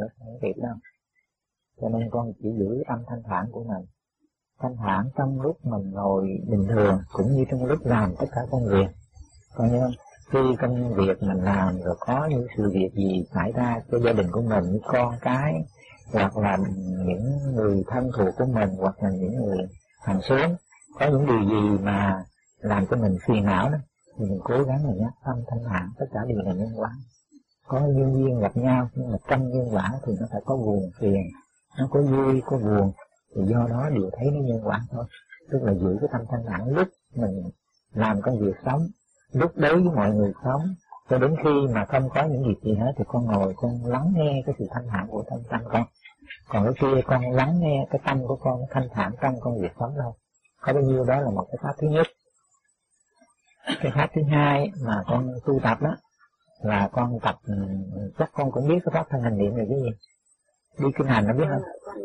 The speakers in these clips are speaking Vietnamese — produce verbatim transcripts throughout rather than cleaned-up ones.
nữa, không kịp đâu. Cho nên con chỉ giữ âm thanh thản của mình. Thanh thản trong lúc mình ngồi bình thường, cũng như trong lúc làm tất cả công việc. Coi như khi công việc mình làm rồi có những sự việc gì xảy ra cho gia đình của mình, như con cái, hoặc là những người thân thuộc của mình, hoặc là những người hàng xóm, có những điều gì mà làm cho mình phiền não đó, thì mình cố gắng mình nhắc tâm thanh thản, tất cả đều là nhân quả. Có nhân duyên gặp nhau, nhưng mà trong nhân quả thì nó phải có buồn phiền, nó có vui, có buồn, thì do đó đều thấy nó nhân quả thôi. Tức là giữ cái tâm thanh thản lúc mình làm công việc sống, lúc đối với mọi người sống, cho đến khi mà không có những việc gì hết thì con ngồi con lắng nghe cái sự thanh thản của tâm tâm con. Còn cái kia con lắng nghe cái tâm của con thanh thản trong công việc sống đâu. Có bao nhiêu đó là một cái pháp thứ nhất. Cái pháp thứ hai mà con tu tập đó là con tập, chắc con cũng biết cái pháp thân hành niệm là cái gì. Đi kinh hành nó biết không?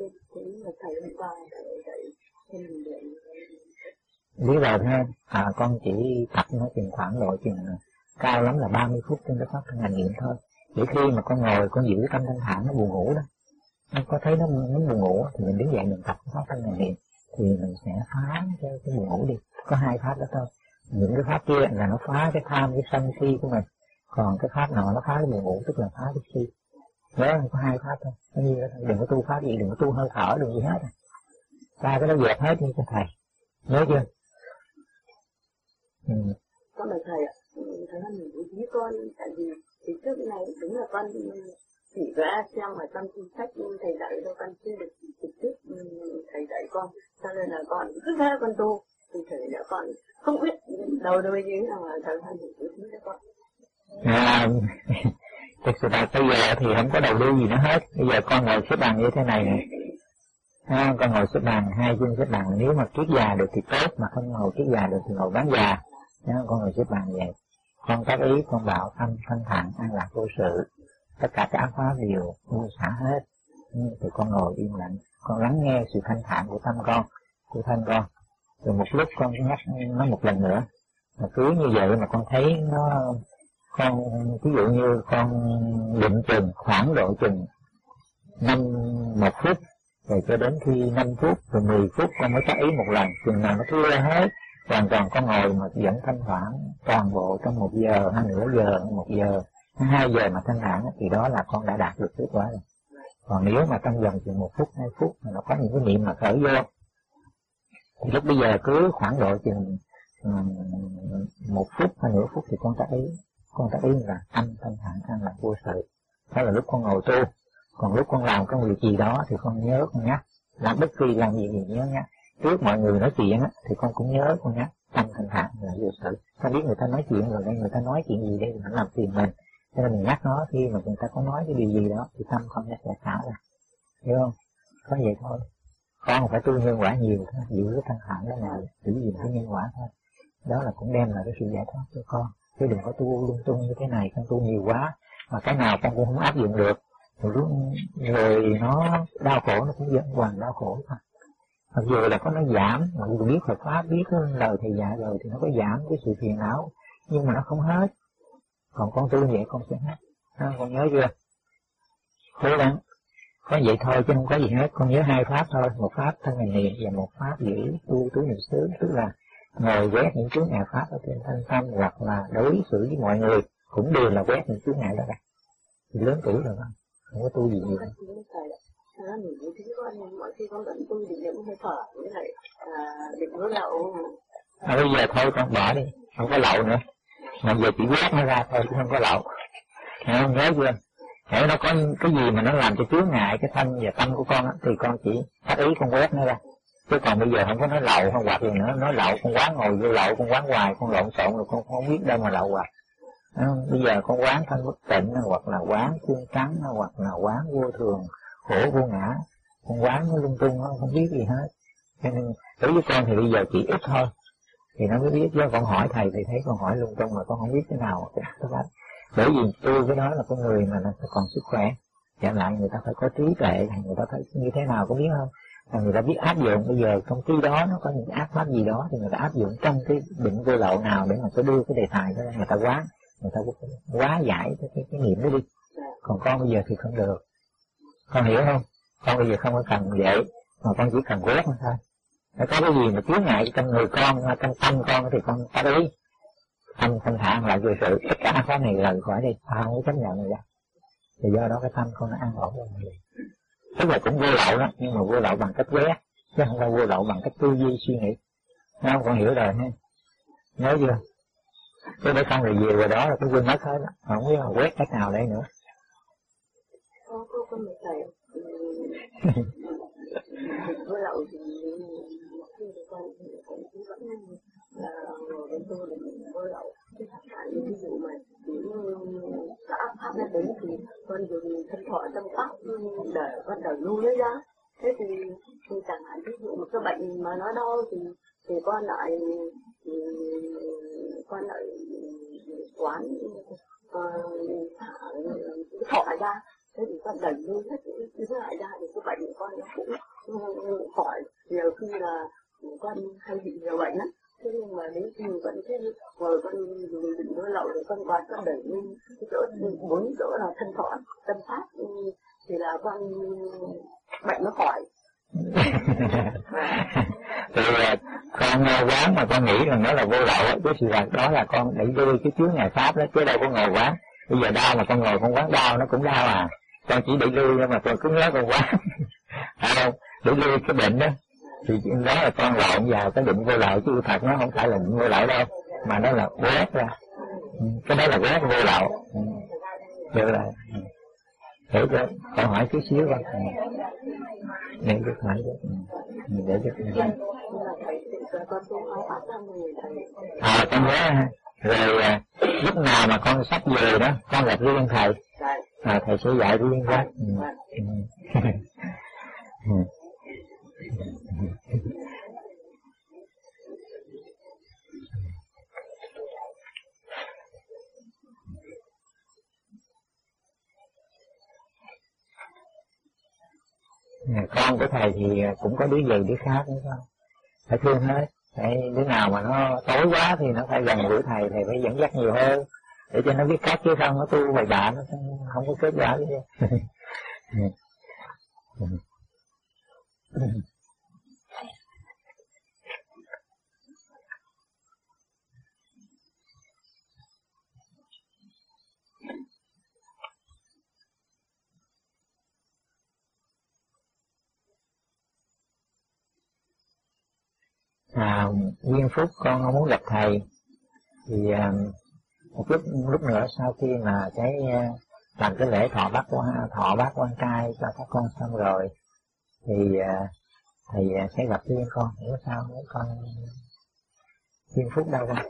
Biết rồi thấy không? À, con chỉ tập nó chừng khoảng độ chừng cao lắm là ba mươi phút trên cái pháp thân hành niệm thôi. Để khi mà con ngồi con giữ tâm thanh thản nó buồn ngủ đó, nó có thấy nó, nó buồn ngủ thì mình đứng dậy mình tập cái pháp thân hành niệm thì mình sẽ phá cái, cái buồn ngủ đi. Có hai pháp đó thôi. Những cái pháp kia là nó phá cái tham, cái sân si của mình, còn cái pháp nọ nó phá cái buồn ngủ, tức là phá cái si. Nhớ có hai pháp thôi. Nó như đó, đừng có tu pháp gì, đừng có tu hơi thở, đừng gì hết. Ta cái đó dẹp hết đi cho thầy. Nhớ chưa? Ừ. Con là thầy ạ, thầy nói mình bố trí con, tại vì thì trước này đúng là con chỉ ra xem mà trong kinh sách thầy dạy đâu, con chưa được trực tiếp thầy dạy con, cho nên là con cứ ra con tu, thì thầy đã con không biết đầu đuôi như nào mà thầy phải bố trí cho con. À, thực sự là bây giờ thì không có đầu đuôi gì nữa hết. Bây giờ con ngồi xếp bằng như thế này này. À, con ngồi xếp bằng, hai chân xếp bằng, nếu mà kiết già được thì tốt, mà không ngồi kiết già được thì ngồi bán già. Đó, con ngồi xếp bằng vậy. Con tác ý, con bảo tâm thanh thản, an lạc vô sự. Tất cả các ác pháp đều buông xả hết. Thì con ngồi im lặng, con lắng nghe sự thanh thản của tâm con, của thân con. Rồi một lúc con nhắc nó một lần nữa. Mà cứ như vậy mà con thấy nó, con ví dụ như con định chừng khoảng độ chừng năm một phút, rồi cho đến khi năm phút rồi mười phút con mới tác ý một lần, chừng nào nó thưa hết hoàn toàn con ngồi mà vẫn thanh thản toàn bộ trong một giờ hay nửa giờ, một giờ hay hai giờ mà thanh thản thì đó là con đã đạt được kết quả rồi. Còn nếu mà trong vòng chừng một phút hai phút mà nó có những cái niệm mà khởi vô thì lúc bây giờ cứ khoảng độ chừng um, một phút hay nửa phút thì con tác ý, con tác ý là âm thanh thản an lạc vô sự. Đó là lúc con ngồi tu. Còn lúc con làm công việc gì đó thì con nhớ con nhắc, làm bất kỳ làm gì thì nhớ nhắc. Trước mọi người nói chuyện á thì con cũng nhớ con nhắc tâm thanh thản là vô sự. Con biết người ta nói chuyện rồi đây, người ta nói chuyện gì đây thì nó làm phiền mình, cho nên mình nhắc nó khi mà người ta có nói cái điều gì đó thì tâm con nó sẽ xả ra, hiểu không? Có vậy thôi. Con không phải tu nhân quả nhiều thôi, giữ cái thanh thản đó là giữ gìn cái nhân quả thôi. Đó là cũng đem lại cái sự giải thoát cho con. Chứ đừng có tu lung tung như thế này, con tu nhiều quá mà cái nào con cũng không áp dụng được. Rồi, lúc, rồi nó đau khổ, nó cũng dẫn hoàn đau khổ thôi. Mặc dù là có nó giảm, mặc dù biết Phật Pháp, biết lời thầy dạy rồi thì nó có giảm cái sự phiền não, nhưng mà nó không hết. Còn con tu vậy con sẽ hết. À, con nhớ chưa? Cố gắng. Có vậy thôi chứ không có gì hết. Con nhớ hai pháp thôi, một pháp thân hành niệm và một pháp giữ tu tứ niệm xứ, tức là ngồi quét những chướng ngại pháp ở trên thân tâm, hoặc là đối xử với mọi người cũng đều là quét những chướng ngại đó đây. Thì lớn tuổi rồi không? Không có tu gì nhiều đâu. À, mình cũng thấy con, mọi khi con vẫn tu định niệm hơi thở, với lại à, định hứa lậu. À, bây giờ thôi con bỏ đi, không có lậu nữa. Mà giờ chỉ quét nó ra thôi, chứ không có lậu. Nghe không, nhớ chưa? Nếu nó có cái gì mà nó làm cho chướng ngại cái thân và tâm của con á, thì con chỉ tác ý con quét nó ra. Chứ còn bây giờ không có nói lậu không hoặc gì nữa, nói lậu con quán ngồi vô lậu, con quán hoài, con lộn xộn rồi con không biết đâu mà lậu hoài. Bây giờ con quán thân bất tịnh, hoặc là quán phương trắng, hoặc là quán vô thường, khổ vô ngã, con quán nó lung tung, nó không biết gì hết. Cho nên đối với con thì bây giờ chỉ ít thôi, thì nó mới biết. Chứ con hỏi thầy thì thấy con hỏi lung tung mà con không biết thế nào. Bởi vì tôi cái đó là con người mà nó còn sức khỏe, chẳng lại người ta phải có trí tuệ, người ta phải như thế nào có biết không? Là người ta biết áp dụng. Bây giờ công ty đó nó có những áp pháp gì đó thì người ta áp dụng trong cái định vô lậu nào để mà có đưa cái đề tài đó người ta quán, người ta quá giải cái, cái, cái niệm đó đi. Còn con bây giờ thì không được. Con hiểu không? Con bây giờ không có cần vậy, mà con chỉ cần quét thôi. Nếu có cái gì mà chướng ngại trong người con, trong tâm con thì con phá đi. Tâm thanh thản lại về sự tất cả cái này rời khỏi đi, ta không có chấp nhận gì đó. Thì do đó cái tâm con nó an ổn rồi. Tức là cũng vô lậu đó, nhưng mà vô lậu bằng cách quét, chứ không phải vô lậu bằng cách tư duy suy nghĩ. Không, con hiểu rồi ha. Nhớ chưa? Cái để con rồi về rồi đó là cũng quên mất hết đó. Không biết là quét cách nào đây nữa. Con có con một thầy vô lậu thì khi thì con cũng vẫn là ngồi bên tôi để vô lậu. Cái thẳng thắn ví dụ mà những cái áp pháp nó đến thì con dùng thân thọ tâm pháp để con đẩy lui nó ra. Thế thì, thì chẳng hạn ví dụ một cái bệnh mà nó đau thì thì con lại thì con lại quán thả cái thọ ra. Thế thì con đẩy lui hết những cái lại ra thì cái bệnh của con nó cũng khỏi. Nhiều khi là con hay bị nhiều bệnh lắm. Thế nhưng mà đến khi con thế rồi con định vô lậu rồi con quán con đẩy lui cái chỗ bốn chỗ là thân thọ tâm pháp thì là con bệnh nó khỏi. Thì con quán mà con nghĩ rằng nó là vô lậu, chứ sự thật đó là con đẩy lui cái chướng ngại pháp đó, chứ đâu có ngồi quán. Bây giờ đau mà con ngồi con quán đau nó cũng đau à, con chỉ đẩy lui thôi mà con cứ nhớ con quán. Phải không? Đẩy lui cái bệnh đó thì đó là con lộn vào cái định vô lậu, chứ thật nó không phải là định vô lậu đâu, mà nó là quét ra. Cái đó là quét vô lậu. Được rồi. Hiểu chưa? Con hỏi chút xíu con. Để được hỏi được. Để được. À, con nhớ ha. Rồi lúc nào mà con sắp về đó, con gặp riêng thầy. À, thầy sẽ dạy riêng ra. Con của thầy thì cũng có đứa gì đứa khác nữa không? Phải thương hết. Tại đứa nào mà nó tối quá thì nó phải gần gũi thầy, thầy phải dẫn dắt nhiều hơn để cho nó biết cách, chứ không nó tu bậy bạ nó không có kết quả gì hết. À, nguyên phúc con không muốn gặp thầy thì à, một lúc lúc nữa sau khi mà cái làm cái lễ thọ bát quan thọ bát quan trai cho các con xong rồi thì à, thầy sẽ gặp riêng con. Hiểu sao nếu con nguyên phúc đâu con?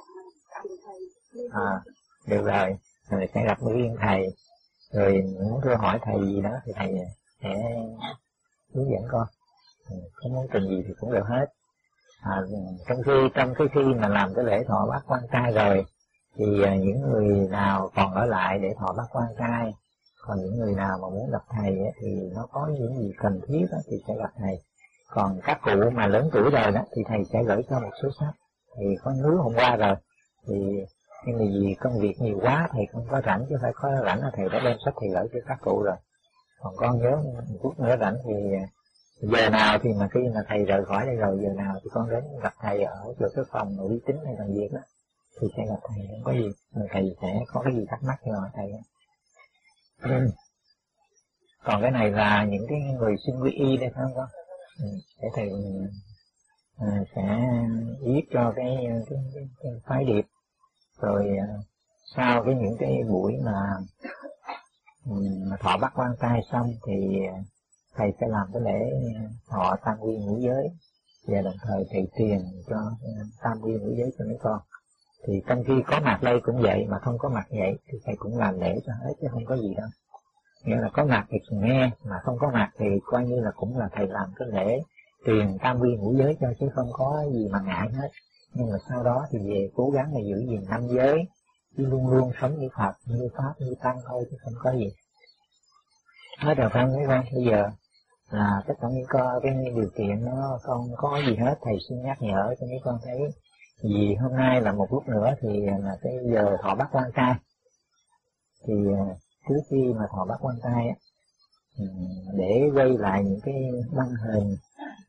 À, được rồi, rồi sẽ gặp riêng thầy, rồi muốn thưa hỏi thầy gì đó thì thầy sẽ hướng dẫn con. Có muốn cần gì thì cũng được hết. À, trong khi trong cái khi mà làm cái lễ thọ bát quan trai rồi thì những người nào còn ở lại để thọ bát quan trai, còn những người nào mà muốn gặp thầy ấy, thì nó có những gì cần thiết đó, thì sẽ gặp thầy. Còn các cụ mà lớn tuổi rồi đó thì thầy sẽ gửi cho một số sách. Thì có nứa hôm qua rồi thì nhưng mà vì công việc nhiều quá thầy không có rảnh, chứ phải có rảnh là thầy đã đem sách thầy gửi cho các cụ rồi. Còn con nhớ một phút nữa rảnh thì giờ nào thì mà khi mà thầy rời khỏi đây rồi, giờ nào thì con đến gặp thầy ở chỗ cái phòng uy tín hay làm việc đó thì sẽ gặp thầy. Không có gì thầy sẽ có cái gì thắc mắc thì hỏi thầy. Ừ. Còn cái này là những cái người xin quy y đây phải không con? Ừ. Để thầy à, sẽ viết cho cái, cái, cái, cái phái điệp, rồi à, sau cái những cái buổi mà, mà thọ bát quan trai xong thì thầy sẽ làm cái lễ thọ tam quy ngũ giới, và đồng thời thầy truyền cho tam quy ngũ giới cho mấy con. Thì trong khi có mặt đây cũng vậy, mà không có mặt vậy thì thầy cũng làm lễ cho hết, chứ không có gì đâu. Nghĩa là có mặt thì nghe, mà không có mặt thì coi như là cũng là thầy làm cái lễ truyền tam quy ngũ giới cho, chứ không có gì mà ngại hết. Nhưng mà sau đó thì về cố gắng là giữ gìn năm giới, chứ luôn luôn sống như Phật, như Pháp, như Tăng thôi, chứ không có gì. Hết rồi phải không mấy con? Bây giờ là tất cả những con cái điều kiện nó không có gì hết, thầy xin nhắc nhở cho mấy con thấy. Vì hôm nay là một lúc nữa thì là cái giờ thọ bát quan trai, thì trước khi mà thọ bát quan trai á, để quay lại những cái băng hình,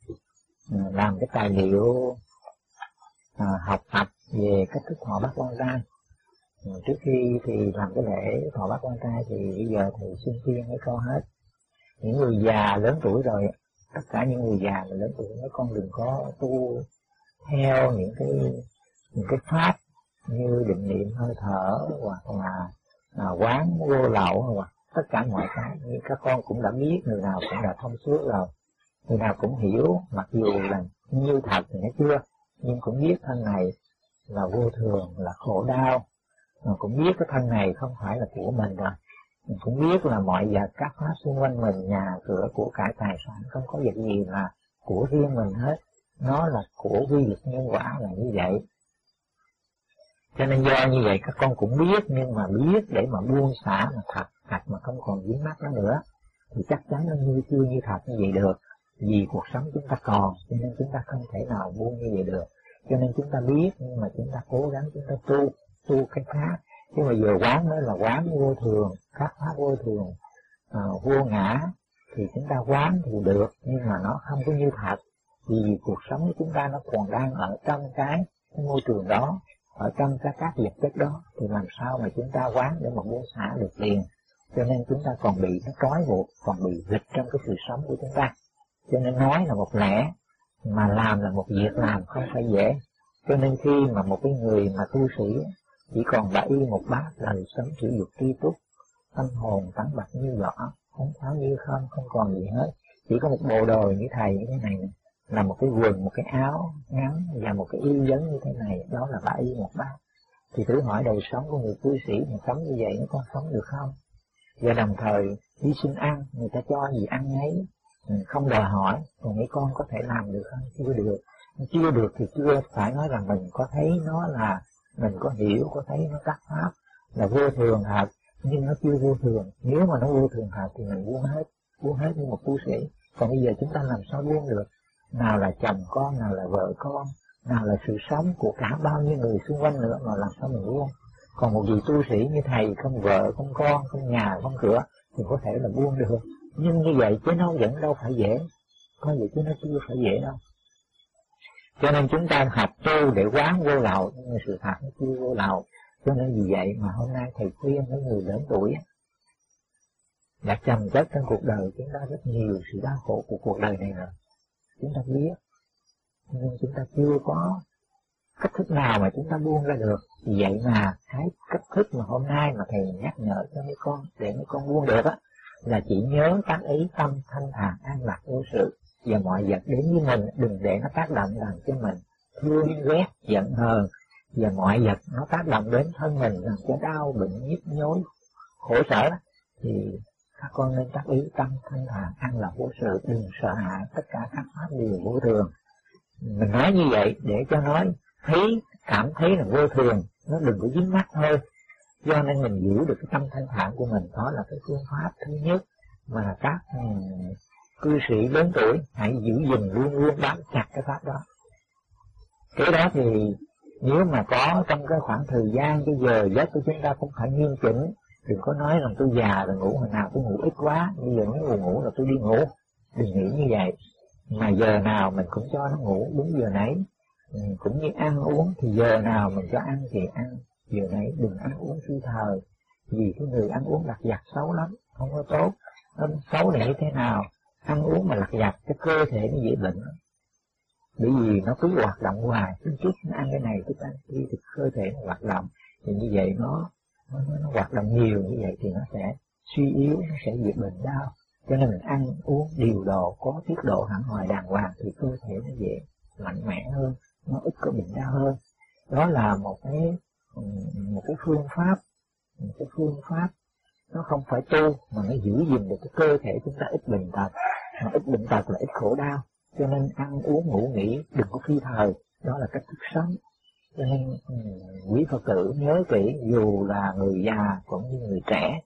làm cái tài liệu à, học tập về cách thức thọ bát quan trai. Trước khi thì làm cái lễ thọ bát quan trai thì bây giờ thầy xin khuyên mấy con hết, những người già lớn tuổi rồi, tất cả những người già mà lớn tuổi mấy con đừng có tu theo những cái những cái pháp như định niệm hơi thở hoặc là à, quán vô lậu hoặc tất cả mọi cái. Nhưng các con cũng đã biết, người nào cũng đã thông suốt rồi, người nào cũng hiểu, mặc dù là như thật thì nó chưa, nhưng cũng biết thân này là vô thường, là khổ đau, mà cũng biết cái thân này không phải là của mình rồi, mình cũng biết là mọi vật các pháp xung quanh mình, nhà cửa của cải tài sản không có vật gì là của riêng mình hết, nó là của quy luật nhân quả là như vậy. Cho nên do như vậy các con cũng biết, nhưng mà biết để mà buông xả mà thật thật mà không còn dính mắc nó nữa thì chắc chắn nó như chưa như thật như vậy được. Vì cuộc sống chúng ta còn, cho nên chúng ta không thể nào buông như vậy được. Cho nên chúng ta biết, nhưng mà chúng ta cố gắng chúng ta tu, tu cái pháp. Chứ mà giờ quán mới là quán vô thường, các pháp vô thường, à, vô ngã, thì chúng ta quán thì được, nhưng mà nó không có như thật. Vì cuộc sống của chúng ta nó còn đang ở trong cái, cái môi trường đó, ở trong các các vật chất đó, thì làm sao mà chúng ta quán để mà buông xả được liền. Cho nên chúng ta còn bị nó trói buộc, còn bị dịch trong cái sự sống của chúng ta. Cho nên nói là một lẽ, mà làm là một việc làm không phải dễ. Cho nên khi mà một cái người mà tu sĩ chỉ còn bả y một bát đời sống sử dục tri túc, tâm hồn tắn bạch như vỏ, không tháo như không, không còn gì hết, chỉ có một bộ đồ như thầy như thế này, là một cái quần, một cái áo ngắn và một cái y vấn như thế này, đó là bả y một bát. Thì thử hỏi đời sống của người tu sĩ mà sống như vậy nó có sống được không? Và đồng thời đi xin ăn, người ta cho gì ăn ấy, không đòi hỏi, còn mấy con có thể làm được không? Chưa được. Chưa được thì chưa phải nói rằng mình có thấy nó là, mình có hiểu, có thấy nó các pháp là vô thường thật, nhưng nó chưa vô thường. Nếu mà nó vô thường thật thì mình buông hết, buông hết như một tu sĩ. Còn bây giờ chúng ta làm sao buông được? Nào là chồng con, nào là vợ con, nào là sự sống của cả bao nhiêu người xung quanh nữa mà làm sao mình buông? Còn một vị tu sĩ như thầy, không vợ, không con, không nhà, không cửa thì có thể là buông được. Nhưng như vậy chứ nó vẫn đâu phải dễ, có vậy chứ nó chưa phải dễ đâu. Cho nên chúng ta học tu để quán vô lậu, nhưng sự thật nó chưa vô lậu. Cho nên vì vậy mà hôm nay thầy khuyên mấy người lớn tuổi đã chồng chất trong cuộc đời chúng ta rất nhiều sự đau khổ của cuộc đời này rồi. Chúng ta biết, nhưng chúng ta chưa có cách thức nào mà chúng ta buông ra được. Vì vậy mà cái cách thức mà hôm nay mà thầy nhắc nhở cho mấy con để mấy con buông được á, là chỉ nhớ tác ý tâm thanh thản an lạc vô sự, và mọi vật đến với mình đừng để nó tác động làm cho mình thương ghét giận hờn, và mọi vật nó tác động đến thân mình làm cho đau bệnh nhức nhối khổ sở, thì các con nên tác ý tâm thanh thản an lạc vô sự, đừng sợ hãi, tất cả các pháp đều vô thường. Mình nói như vậy để cho nói thấy, cảm thấy là vô thường, nó đừng có dính mắc thôi. Do nên mình giữ được cái tâm thanh thản của mình, đó là cái phương pháp thứ nhất mà các um, cư sĩ lớn tuổi hãy giữ gìn, luôn luôn bám chặt cái pháp đó. Cái đó thì nếu mà có trong cái khoảng thời gian, cái giờ giấc của chúng ta cũng phải nghiêm chỉnh. Đừng có nói rằng tôi già rồi ngủ hồi nào tôi ngủ ít quá, bây giờ nếu buồn ngủ là tôi đi ngủ. Đừng nghĩ như vậy. Mà giờ nào mình cũng cho nó ngủ đúng giờ nấy. Ừ, cũng như ăn uống thì giờ nào mình cho ăn thì ăn giờ nấy, đừng ăn uống phi thời. Vì cái người ăn uống lặt vặt xấu lắm, không có tốt. Nó xấu là như thế nào? Ăn uống mà lặt vặt cái cơ thể nó dễ bệnh. Bởi vì nó cứ hoạt động hoài, cứ chút nó ăn cái này, chút ăn cái thì cơ thể nó hoạt động. Thì như vậy nó, nó, nó hoạt động nhiều như vậy thì nó sẽ suy yếu, nó sẽ diệt bệnh đau. Cho nên mình ăn uống điều độ, có tiết độ hẳn hoài đàng hoàng thì cơ thể nó dễ mạnh mẽ hơn, nó ít có bệnh đau hơn. Đó là một cái một cái phương pháp, một cái phương pháp nó không phải tu mà nó giữ gìn được cái cơ thể chúng ta ít bệnh tật, mà ít bệnh tật là ít khổ đau. Cho nên ăn uống ngủ nghỉ đừng có phi thời, đó là cách thức sống. Cho nên quý Phật tử nhớ kỹ, dù là người già cũng như người trẻ,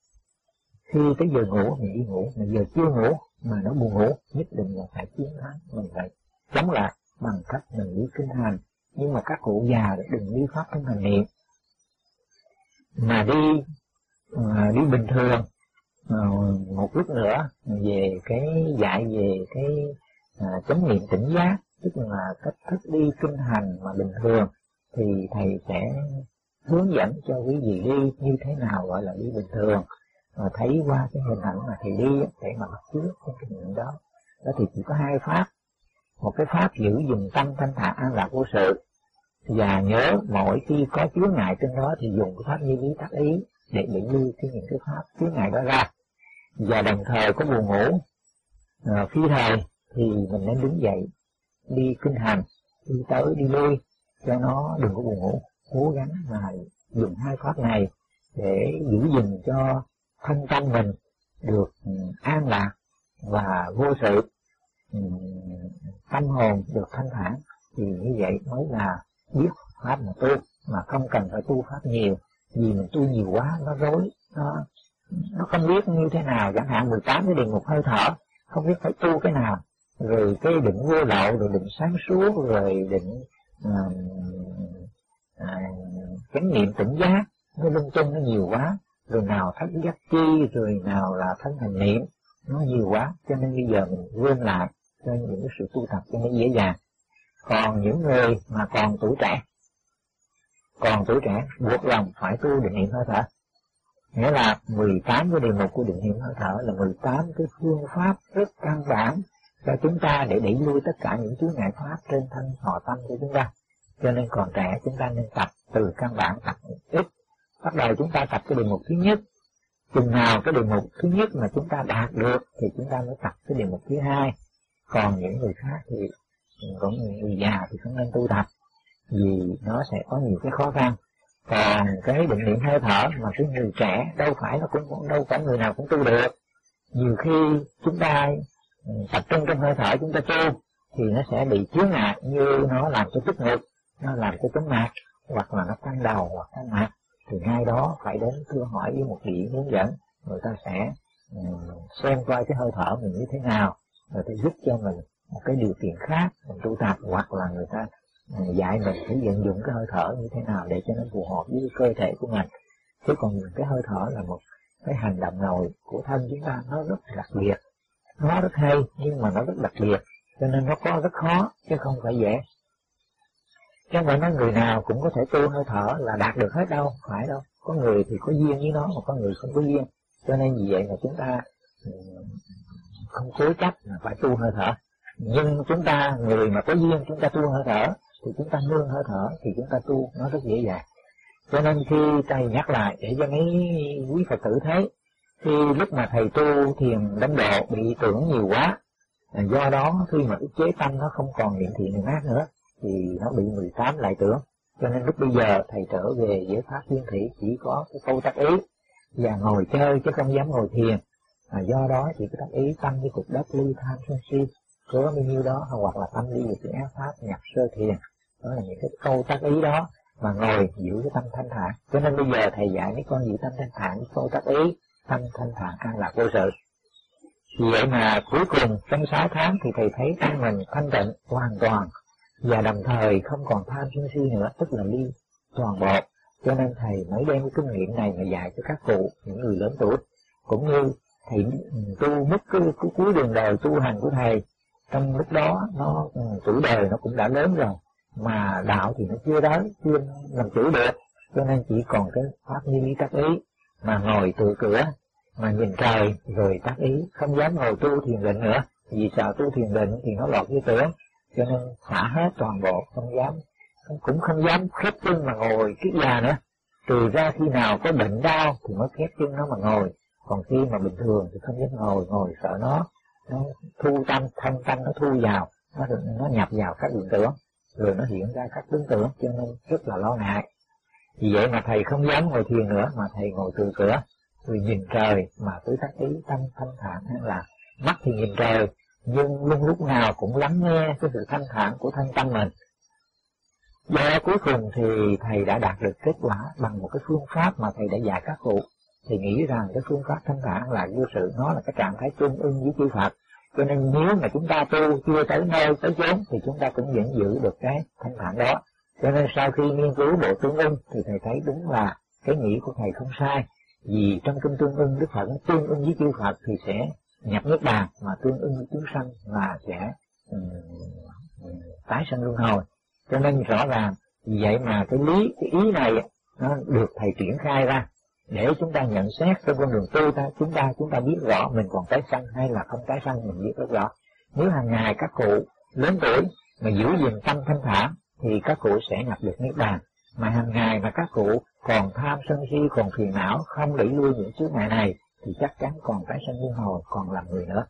khi tới giờ ngủ mình đi ngủ, mà giờ chưa ngủ mà nó buồn ngủ, nhất định là phải chiến thắng, mình phải chống lại bằng cách mình đi kinh hành. Nhưng mà các cụ già đừng đi pháp kinh hành niệm, mà đi uh, đi bình thường, một lúc nữa về cái dạy về cái à, chánh niệm tỉnh giác, tức là cách thức đi kinh hành mà bình thường, thì thầy sẽ hướng dẫn cho quý vị đi như thế nào gọi là đi bình thường, và thấy qua cái hình ảnh mà thầy đi để mà bắt chước cái kinh nghiệm đó. Đó thì chỉ có hai pháp, một cái pháp giữ gìn tâm thanh thản an lạc vô sự, và nhớ mỗi khi có chướng ngại trên đó thì dùng cái pháp như lý tác ý để để lui cái những cái pháp chướng ngại đó ra. Và đồng thời có buồn ngủ à, phi thời thì mình nên đứng dậy đi kinh hành, đi tới đi lui cho nó đừng có buồn ngủ. Cố gắng mà dùng hai pháp này để giữ gìn cho thân tâm mình được an lạc và vô sự, tâm hồn được thanh thản, thì như vậy mới là biết pháp mà tu, mà không cần phải tu pháp nhiều, vì mình tu nhiều quá nó rối, nó nó không biết như thế nào. Chẳng hạn mười tám cái đề mục hơi thở, không biết phải tu cái nào, rồi cái định vô lậu, rồi định sáng suốt, rồi định à, à, chánh niệm tỉnh giác, nó lung tung nó nhiều quá, rồi nào thất giác chi, rồi nào là thân hành niệm, nó nhiều quá, cho nên bây giờ mình vươn lại cho những cái sự tu tập cho nó dễ dàng. Còn những người mà còn tuổi trẻ, còn tuổi trẻ buộc lòng phải tu định niệm hơi thở, nghĩa là mười tám cái đề mục của định niệm hơi thở là mười tám cái phương pháp rất căn bản cho chúng ta để đẩy lui tất cả những chướng ngại pháp trên thân thọ tâm của chúng ta. Cho nên còn trẻ chúng ta nên tập từ căn bản, tập ít. Bắt đầu chúng ta tập cái đề mục thứ nhất, chừng nào cái đề mục thứ nhất mà chúng ta đạt được thì chúng ta mới tập cái đề mục thứ hai. Còn những người khác thì cũng những người già thì không nên tu tập, vì nó sẽ có nhiều cái khó khăn. Còn cái định niệm hơi thở mà cái người trẻ đâu phải nó cũng đâu phải người nào cũng tu được. Nhiều khi chúng ta tập trung trong hơi thở chúng ta tu thì nó sẽ bị chướng ngại, như nó làm cho tức ngực, nó làm cho chóng mặt, hoặc là nó căng đầu hoặc căng mặt, thì ngay đó phải đến thưa hỏi với một vị hướng dẫn, người ta sẽ um, xem coi cái hơi thở mình như thế nào, người ta giúp cho mình một cái điều kiện khác mình tu tập, hoặc là người ta um, dạy mình phải vận dụng cái hơi thở như thế nào để cho nó phù hợp với cơ thể của mình. Chứ còn cái hơi thở là một cái hành động ngồi của thân chúng ta, nó rất đặc biệt, nó rất hay nhưng mà nó rất đặc biệt, cho nên nó có rất khó chứ không phải dễ. Chứ không phải nói người nào cũng có thể tu hơi thở là đạt được hết đâu, phải đâu. Có người thì có duyên với nó mà có người không có duyên. Cho nên vì vậy mà chúng ta không cố chấp là phải tu hơi thở. Nhưng chúng ta, người mà có duyên chúng ta tu hơi thở thì chúng ta nương hơi thở thì chúng ta tu nó rất dễ dàng. Cho nên khi thầy nhắc lại để cho mấy quý Phật tử thấy, khi lúc mà thầy tu thiền đánh độ bị tưởng nhiều quá, do đó khi mà ức chế tâm nó không còn niệm thiện niệm ác nữa thì nó bị mười tám lại tưởng. Cho nên lúc bây giờ thầy trở về với pháp thiên thị chỉ có cái câu tác ý và ngồi chơi chứ không dám ngồi thiền. À, do đó chỉ có tác ý tâm với cục đất ly tham sân si có bao nhiêu đó, hoặc là tâm đi về cái ác pháp nhập sơ thiền. Đó là những cái câu tác ý đó mà ngồi giữ cái tâm thanh thản. Cho nên bây giờ thầy dạy mấy con giữ tâm thanh thản với câu tác ý, tâm thanh thản an lạc vô sự. Vì vậy mà cuối cùng trong sáu tháng thì thầy thấy tâm mình thanh tịnh hoàn toàn, và đồng thời không còn tham sân si nữa, tức là ly toàn bộ. Cho nên thầy mới đem cái kinh nghiệm này mà dạy cho các cụ, những người lớn tuổi. Cũng như thầy tu mất cái, cái cuối đường đời tu hành của thầy, trong lúc đó nó tuổi đời nó cũng đã lớn rồi, mà đạo thì nó chưa tới, chưa làm chủ được. Cho nên chỉ còn cái pháp như lý tác ý, mà ngồi tự cửa, mà nhìn trời rồi tác ý, không dám ngồi tu thiền định nữa, vì sợ tu thiền định thì nó lọt với tưởng. Cho nên xả hết toàn bộ, không dám, cũng không dám khép chân mà ngồi kiết già nữa. Trừ ra khi nào có bệnh đau thì mới khép chân nó mà ngồi. Còn khi mà bình thường thì không dám ngồi, ngồi sợ nó, nó thu tâm, thân tâm nó thu vào, nó, nó nhập vào các tưởng tưởng, rồi nó hiện ra các tướng tưởng, cho nên rất là lo ngại. Vì vậy mà thầy không dám ngồi thiền nữa, mà thầy ngồi từ cửa, rồi nhìn trời mà cứ tác ý tâm thanh thản an lạc. Mắt thì nhìn trời, nhưng luôn lúc nào cũng lắng nghe cái sự thanh thản của thân tâm mình. Do cuối cùng thì thầy đã đạt được kết quả bằng một cái phương pháp mà thầy đã dạy các cụ. Thầy nghĩ rằng cái phương pháp thanh thản là vô sự, nó là cái trạng thái tương ưng với chư Phật. Cho nên nếu mà chúng ta tu chưa tới nơi tới chốn thì chúng ta cũng vẫn giữ được cái thanh thản đó. Cho nên sau khi nghiên cứu bộ tương ưng thì thầy thấy đúng là cái nghĩ của thầy không sai. Vì trong kinh Tương Ưng, Đức Phật tương ưng với chư Phật thì sẽ nhập niết bàn, mà tương ưng với chúng sanh là sẽ um, um, tái sanh luân hồi. Cho nên rõ ràng vì vậy mà cái lý, cái ý này nó được thầy triển khai ra để chúng ta nhận xét trên con đường tu ta, chúng ta chúng ta biết rõ mình còn tái sanh hay là không tái sanh, mình biết rất rõ. Nếu hàng ngày các cụ lớn tuổi mà giữ gìn tâm thanh thản thì các cụ sẽ nhập được niết bàn, mà hàng ngày mà các cụ còn tham sân si, còn phiền não, không đẩy lui những chướng ngại này thì chắc chắn còn tái sanh luân hồi, còn làm người nữa.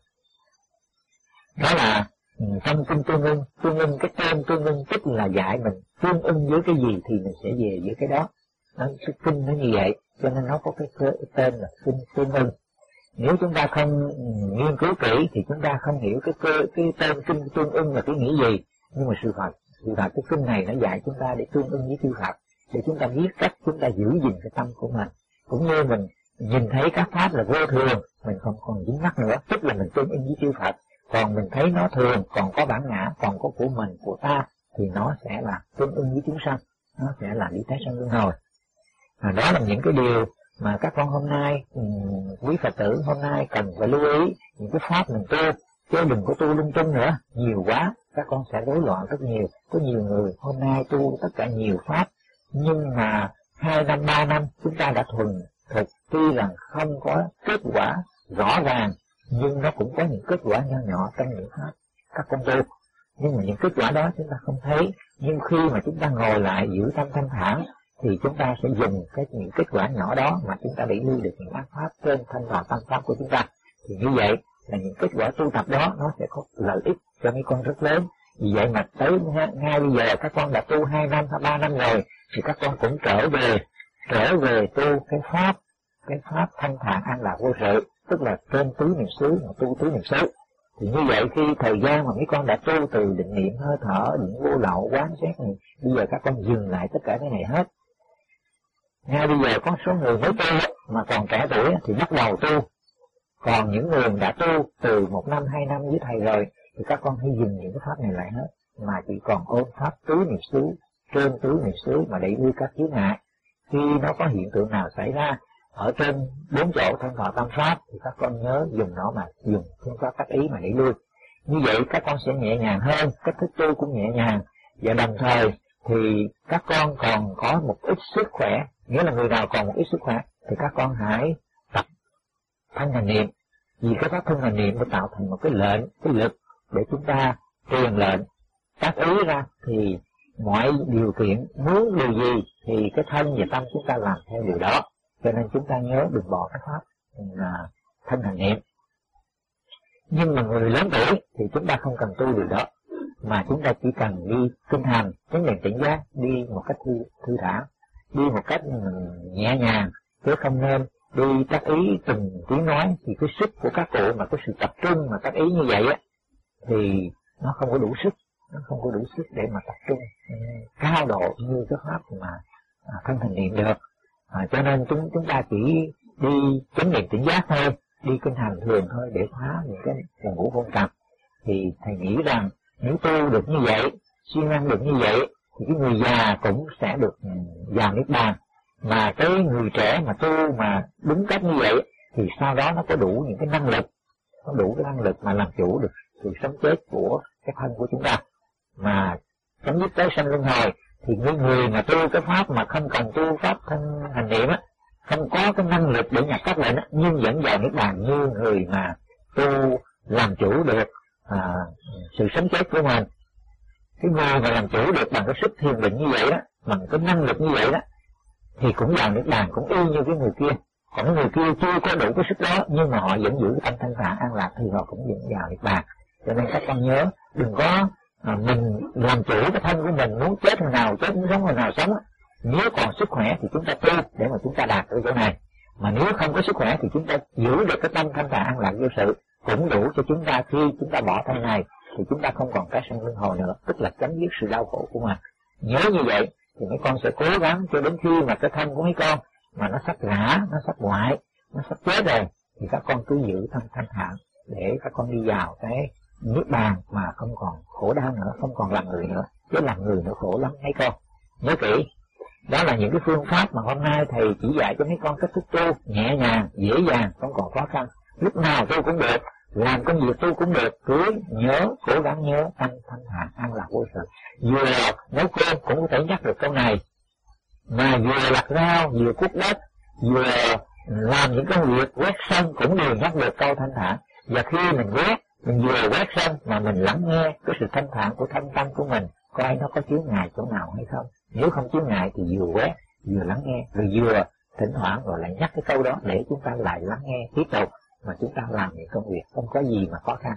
Đó là trong kinh Tương Ưng. Tương Ưng, cái tên Tương Ưng tức là dạy mình tương ưng với cái gì thì mình sẽ về với cái đó. Nó cái kinh nó như vậy, cho nên nó có cái, cái tên là kinh Tương Ưng. Nếu chúng ta không nghiên cứu kỹ thì chúng ta không hiểu cái cơ, cái tên kinh Tương Ưng là cái nghĩa gì. Nhưng mà sự thật, sự thật cái kinh này nó dạy chúng ta để tương ưng với chư Phật, để chúng ta biết cách chúng ta giữ gìn cái tâm của mình. Cũng như mình nhìn thấy các pháp là vô thường, mình không còn dính mắc nữa, tức là mình tương ưng với chư Phật. Còn mình thấy nó thường, còn có bản ngã, còn có của mình, của ta, thì nó sẽ là tương ưng với chúng sanh, nó sẽ là đi tái sanh luân hồi. À, đó là những cái điều mà các con hôm nay, quý Phật tử hôm nay cần phải lưu ý, những cái pháp mình tu, chứ đừng có tu lung tung nữa, nhiều quá, các con sẽ rối loạn rất nhiều. Có nhiều người hôm nay tu tất cả nhiều pháp, nhưng mà hai năm, ba năm chúng ta đã thuần thực, tuy rằng không có kết quả rõ ràng, nhưng nó cũng có những kết quả nho nhỏ trong những pháp các con tu. Nhưng mà những kết quả đó chúng ta không thấy, nhưng khi mà chúng ta ngồi lại giữ tâm thanh thản thì chúng ta sẽ dùng cái những kết quả nhỏ đó mà chúng ta đẩy lui được những ác pháp trên thanh vào tâm pháp của chúng ta. Thì như vậy là những kết quả tu tập đó nó sẽ có lợi ích cho mấy con rất lớn. Vì vậy mà tới ngay bây giờ các con đã tu hai năm hay ba năm rồi thì các con cũng trở về trở về tu cái pháp cái pháp thanh thản an lạc vô sự, tức là trên tứ niệm xứ, mà tu tứ niệm xứ. Thì như vậy khi thời gian mà mấy con đã tu từ định niệm, hơi thở, định vô lậu, quán xét này, bây giờ các con dừng lại tất cả cái này hết. Ngay bây giờ có số người mới tu mà còn trẻ tuổi thì bắt đầu tu, còn những người đã tu từ một năm, hai năm với thầy rồi thì các con hãy dừng những cái pháp này lại hết, mà chỉ còn ôn pháp tứ niệm xứ, trên tứ niệm xứ mà đẩy lui các chướng ngại. Khi nó có hiện tượng nào xảy ra ở trên bốn chỗ thân thọ tâm pháp thì các con nhớ dùng nó mà dùng phương pháp tác ý mà đẩy lui. Như vậy các con sẽ nhẹ nhàng hơn, cách thức tu cũng nhẹ nhàng, và đồng thời thì các con còn có một ít sức khỏe. Nghĩa là người nào còn một ít sức khỏe thì các con hãy tập thân hành niệm, vì cái pháp thân hành niệm nó tạo thành một cái lệnh, cái lực để chúng ta truyền lệnh tác ý ra, thì mọi điều kiện muốn điều gì thì cái thân và tâm chúng ta làm theo điều đó. Cho nên chúng ta nhớ đừng bỏ cái pháp là thân hành niệm. Nhưng mà người lớn tuổi thì chúng ta không cần tu điều đó, mà chúng ta chỉ cần đi kinh hành, chánh niệm tỉnh giác, đi một cách thư, thư thả, đi một cách nhẹ nhàng, chứ không nên đi tác ý từng tiếng nói. Thì cái sức của các cụ mà cái sự tập trung mà tác ý như vậy á thì nó không có đủ sức, nó không có đủ sức để mà tập trung cao độ như cái pháp mà à, thân hành niệm được. À, cho nên chúng chúng ta chỉ đi chánh niệm tỉnh giác thôi, đi kinh hành thường thôi để phá những cái nguồn ngũ vô trần. Thì thầy nghĩ rằng nếu tu được như vậy, siêng năng được như vậy, thì cái người già cũng sẽ được vào niết bàn. Mà cái người trẻ mà tu mà đúng cách như vậy thì sau đó nó có đủ những cái năng lực, có đủ cái năng lực mà làm chủ được sự sống chết của cái thân của chúng ta, mà chấm dứt tới sanh luân hồi. Thì những người mà tu cái pháp mà không cần tu pháp thân hành niệm á, không có cái năng lực để nhập các lệnh á, nhưng vẫn vào niết bàn như người mà tu làm chủ được à, sự sống chết của mình. Cái người mà làm chủ được bằng cái sức thiền định như vậy đó, bằng cái năng lực như vậy đó, thì cũng vào niết bàn, cũng y như cái người kia. Còn người kia chưa có đủ cái sức đó, nhưng mà họ vẫn giữ tâm thanh thản an lạc thì họ cũng vẫn vào niết bàn. Cho nên các con nhớ, đừng có à, mình làm chủ cái thân của mình, muốn chết hồi nào chết, muốn sống hồi nào sống. Nếu còn sức khỏe thì chúng ta tu để mà chúng ta đạt tới chỗ này, mà nếu không có sức khỏe thì chúng ta giữ được cái tâm thanh thản an lạc vô sự, cũng đủ cho chúng ta khi chúng ta bỏ thân này thì chúng ta không còn tái sanh luân hồi nữa, tức là chấm dứt sự đau khổ của mình. Nhớ như vậy thì mấy con sẽ cố gắng cho đến khi mà cái thân của mấy con mà nó sắp ngã, nó sắp hoại, nó sắp chết rồi, thì các con cứ giữ thân thanh thản để các con đi vào cái niết bàn mà không còn khổ đau nữa, không còn làm người nữa. Chứ làm người nữa khổ lắm mấy con. Nhớ kỹ. Đó là những cái phương pháp mà hôm nay thầy chỉ dạy cho mấy con cách thức tu nhẹ nhàng, dễ dàng, không còn khó khăn. Lúc nào tu cũng được, làm công việc tu cũng được, cứ nhớ, cố gắng nhớ tâm thanh thản, an lạc vô sự. Vừa nấu cơm cũng có thể nhắc được câu này, mà vừa lặt rau, vừa cuốc đất, vừa làm những công việc quét sân cũng đều nhắc được câu thanh thản. Và khi mình quét, mình vừa quét sân mà mình lắng nghe cái sự thanh thản của thân tâm của mình, coi nó có chướng ngại chỗ nào hay không. Nếu không chướng ngại thì vừa quét, vừa lắng nghe, rồi vừa thỉnh thoảng rồi lại nhắc cái câu đó để chúng ta lại lắng nghe tiếp tục, mà chúng ta làm những công việc không có gì mà khó khăn.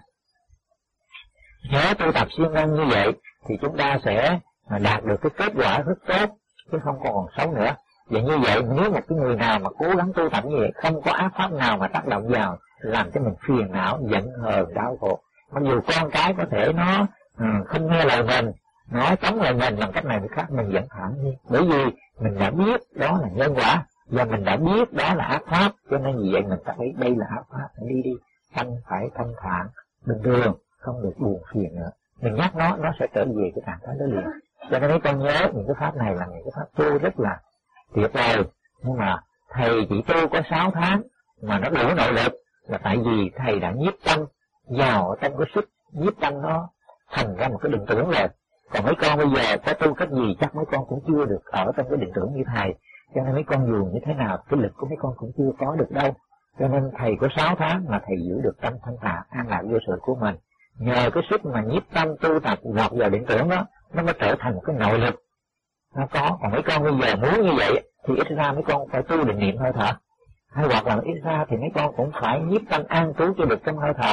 Nhớ tu tập siêng năng như vậy thì chúng ta sẽ đạt được cái kết quả rất tốt, chứ không còn xấu nữa. Và như vậy nếu một cái người nào mà cố gắng tu tập như vậy, không có ác pháp nào mà tác động vào làm cho mình phiền não, giận hờn, đau khổ. Mặc dù con cái có thể nó ừ, không nghe lời mình, nó chống lại mình bằng cách này hay khác, mình vẫn thản nhiên, bởi vì mình đã biết đó là nhân quả, và mình đã biết đó là ác pháp, cho nên vì vậy mình ta thấy đây là ác pháp, phải đi đi, tâm phải thanh thản, bình thường, không được buồn phiền nữa. Mình nhắc nó, nó sẽ trở về cái trạng thái đó liền. Cho nên mấy con nhớ những cái pháp này là những cái pháp tu rất là tuyệt vời, nhưng mà thầy chỉ tu có sáu tháng mà nó đủ nội lực, là tại vì thầy đã nhiếp tâm vào trong cái sức nhiếp tâm nó thành ra một cái định tưởng rồi. Còn mấy con bây giờ có tu cách gì chắc mấy con cũng chưa được ở trong cái định tưởng như thầy, cho nên mấy con dù như thế nào cái lực của mấy con cũng chưa có được đâu. Cho nên thầy có sáu tháng mà thầy giữ được tâm thanh thản an lạc vô sự của mình, nhờ cái sức mà nhiếp tâm tu tập lọt vào định tưởng đó, nó mới trở thành một cái nội lực nó có. Còn mấy con bây giờ muốn như vậy thì ít ra mấy con phải tu định niệm hơi thở, hay hoặc là ít ra thì mấy con cũng phải nhiếp tâm an trú cho được trong hơi thở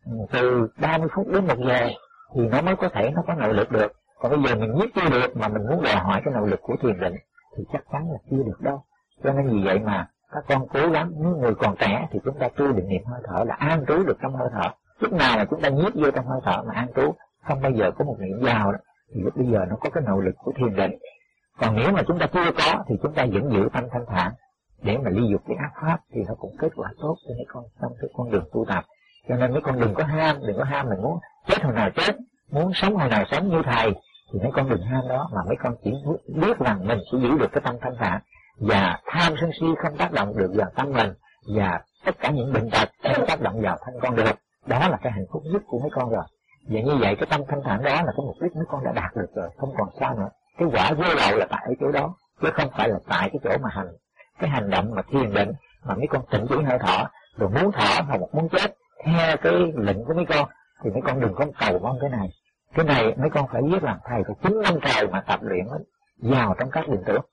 từ ba mươi phút đến một giờ thì nó mới có thể nó có nội lực được. Còn bây giờ mình nhiếp chưa được mà mình muốn đòi hỏi cái nội lực của thiền định thì chắc chắn là chưa được đâu. Cho nên vì vậy mà các con cố gắng, nếu người còn trẻ thì chúng ta tu định niệm hơi thở là an trú được trong hơi thở. Lúc nào mà chúng ta nhiếp vô trong hơi thở mà an trú, không bao giờ có một niệm vào đó, thì lúc bây giờ nó có cái nội lực của thiền định. Còn nếu mà chúng ta chưa có thì chúng ta vẫn giữ tâm thanh thản để mà ly dục cái ác pháp thì nó cũng kết quả tốt cho mấy con trong cái con đường tu tập. Cho nên mấy con đừng có ham, đừng có ham mình muốn chết hồi nào chết, muốn sống hồi nào sống như thầy, thì mấy con đừng ham đó, mà mấy con chỉ biết rằng mình sẽ giữ được cái tâm thanh thản, và tham sân si không tác động được vào tâm mình, và tất cả những bệnh tật không tác động vào thân con được. Đó là cái hạnh phúc nhất của mấy con rồi. Và như vậy cái tâm thanh thản đó là cái mục đích mấy con đã đạt được rồi, không còn sao nữa. Cái quả vô lậu là tại ở chỗ đó, chứ không phải là tại cái chỗ mà hành cái hành động mà thiền định mà mấy con tĩnh chỉ hơi thở, rồi muốn thở hoặc muốn chết theo cái lệnh của mấy con, thì mấy con đừng có cầu mong cái này. Cái này mấy con phải biết rằng thầy phải chín năm trời mà tập luyện vào trong các định tưởng.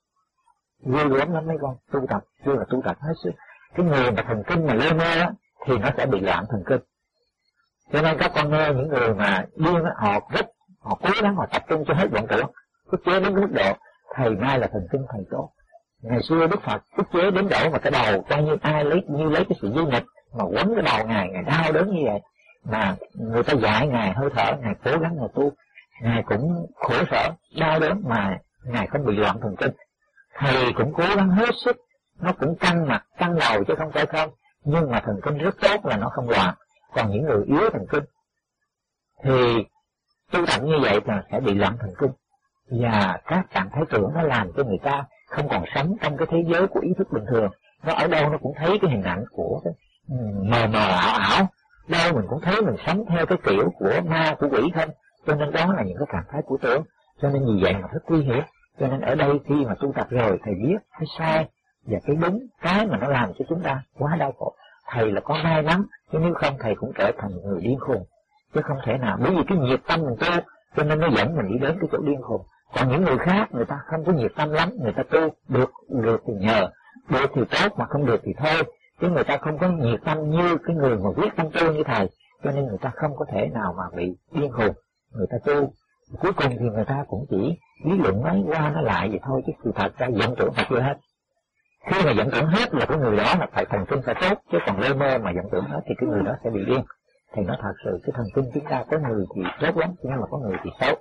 Ghê gớm lắm mấy con, tu tập chưa là tu tập hết sức. Cái người mà thần kinh mà lơ mơ á thì nó sẽ bị loạn thần kinh. Cho nên các con nghe những người mà điên á, họ rất họ cố gắng họ tập trung cho hết vọng tưởng, ức chế đến mức độ thầy nay là thần kinh thầy tốt. Ngày xưa Đức Phật ức chế đến độ mà cái đầu coi như ai lấy như lấy cái sự dây nghịch mà quấn cái đầu ngài, ngài đau đớn như vậy. Mà người ta dạy ngài hơi thở, ngài cố gắng ngài tu, ngài cũng khổ sở đau đớn mà ngài không bị loạn thần kinh. Thầy cũng cố gắng hết sức, nó cũng căng mặt căng đầu chứ không phải không, nhưng mà thần kinh rất tốt là nó không loạn. Còn những người yếu thần kinh thì tu tập như vậy là sẽ bị loạn thần kinh, và các trạng thái tưởng nó làm cho người ta không còn sống trong cái thế giới của ý thức bình thường. Nó ở đâu nó cũng thấy cái hình ảnh của cái mờ mờ ảo ảo, đâu mình cũng thấy mình sống theo cái kiểu của ma của quỷ không. Cho nên đó là những cái trạng thái của tưởng. Cho nên vì vậy mà rất nguy hiểm. Cho nên ở đây khi mà tu tập rồi thầy biết cái sai và cái đúng, cái mà nó làm cho chúng ta quá đau khổ. Thầy là có may mắn, chứ nếu không thầy cũng trở thành người điên khùng, chứ không thể nào. Bởi vì cái nhiệt tâm mình tu cho nên nó dẫn mình đi đến cái chỗ điên khùng. Còn những người khác người ta không có nhiệt tâm lắm, người ta tu được được thì nhờ, được thì tốt, mà không được thì thôi. Chứ người ta không có nhiệt tâm như cái người mà quyết tâm tu như thầy, cho nên người ta không có thể nào mà bị điên khùng. Người ta tu cuối cùng thì người ta cũng chỉ lý luận nói qua nó lại vậy thôi, chứ sự thật ra vọng tưởng là chưa hết. Khi mà vọng tưởng hết là cái người đó là phải thần kinh phải tốt, chứ còn lơ mơ mà vọng tưởng hết thì cái người đó sẽ bị điên. Thì nó thật sự cái thần kinh chúng ta có người thì tốt lắm, nhưng mà có người thì xấu.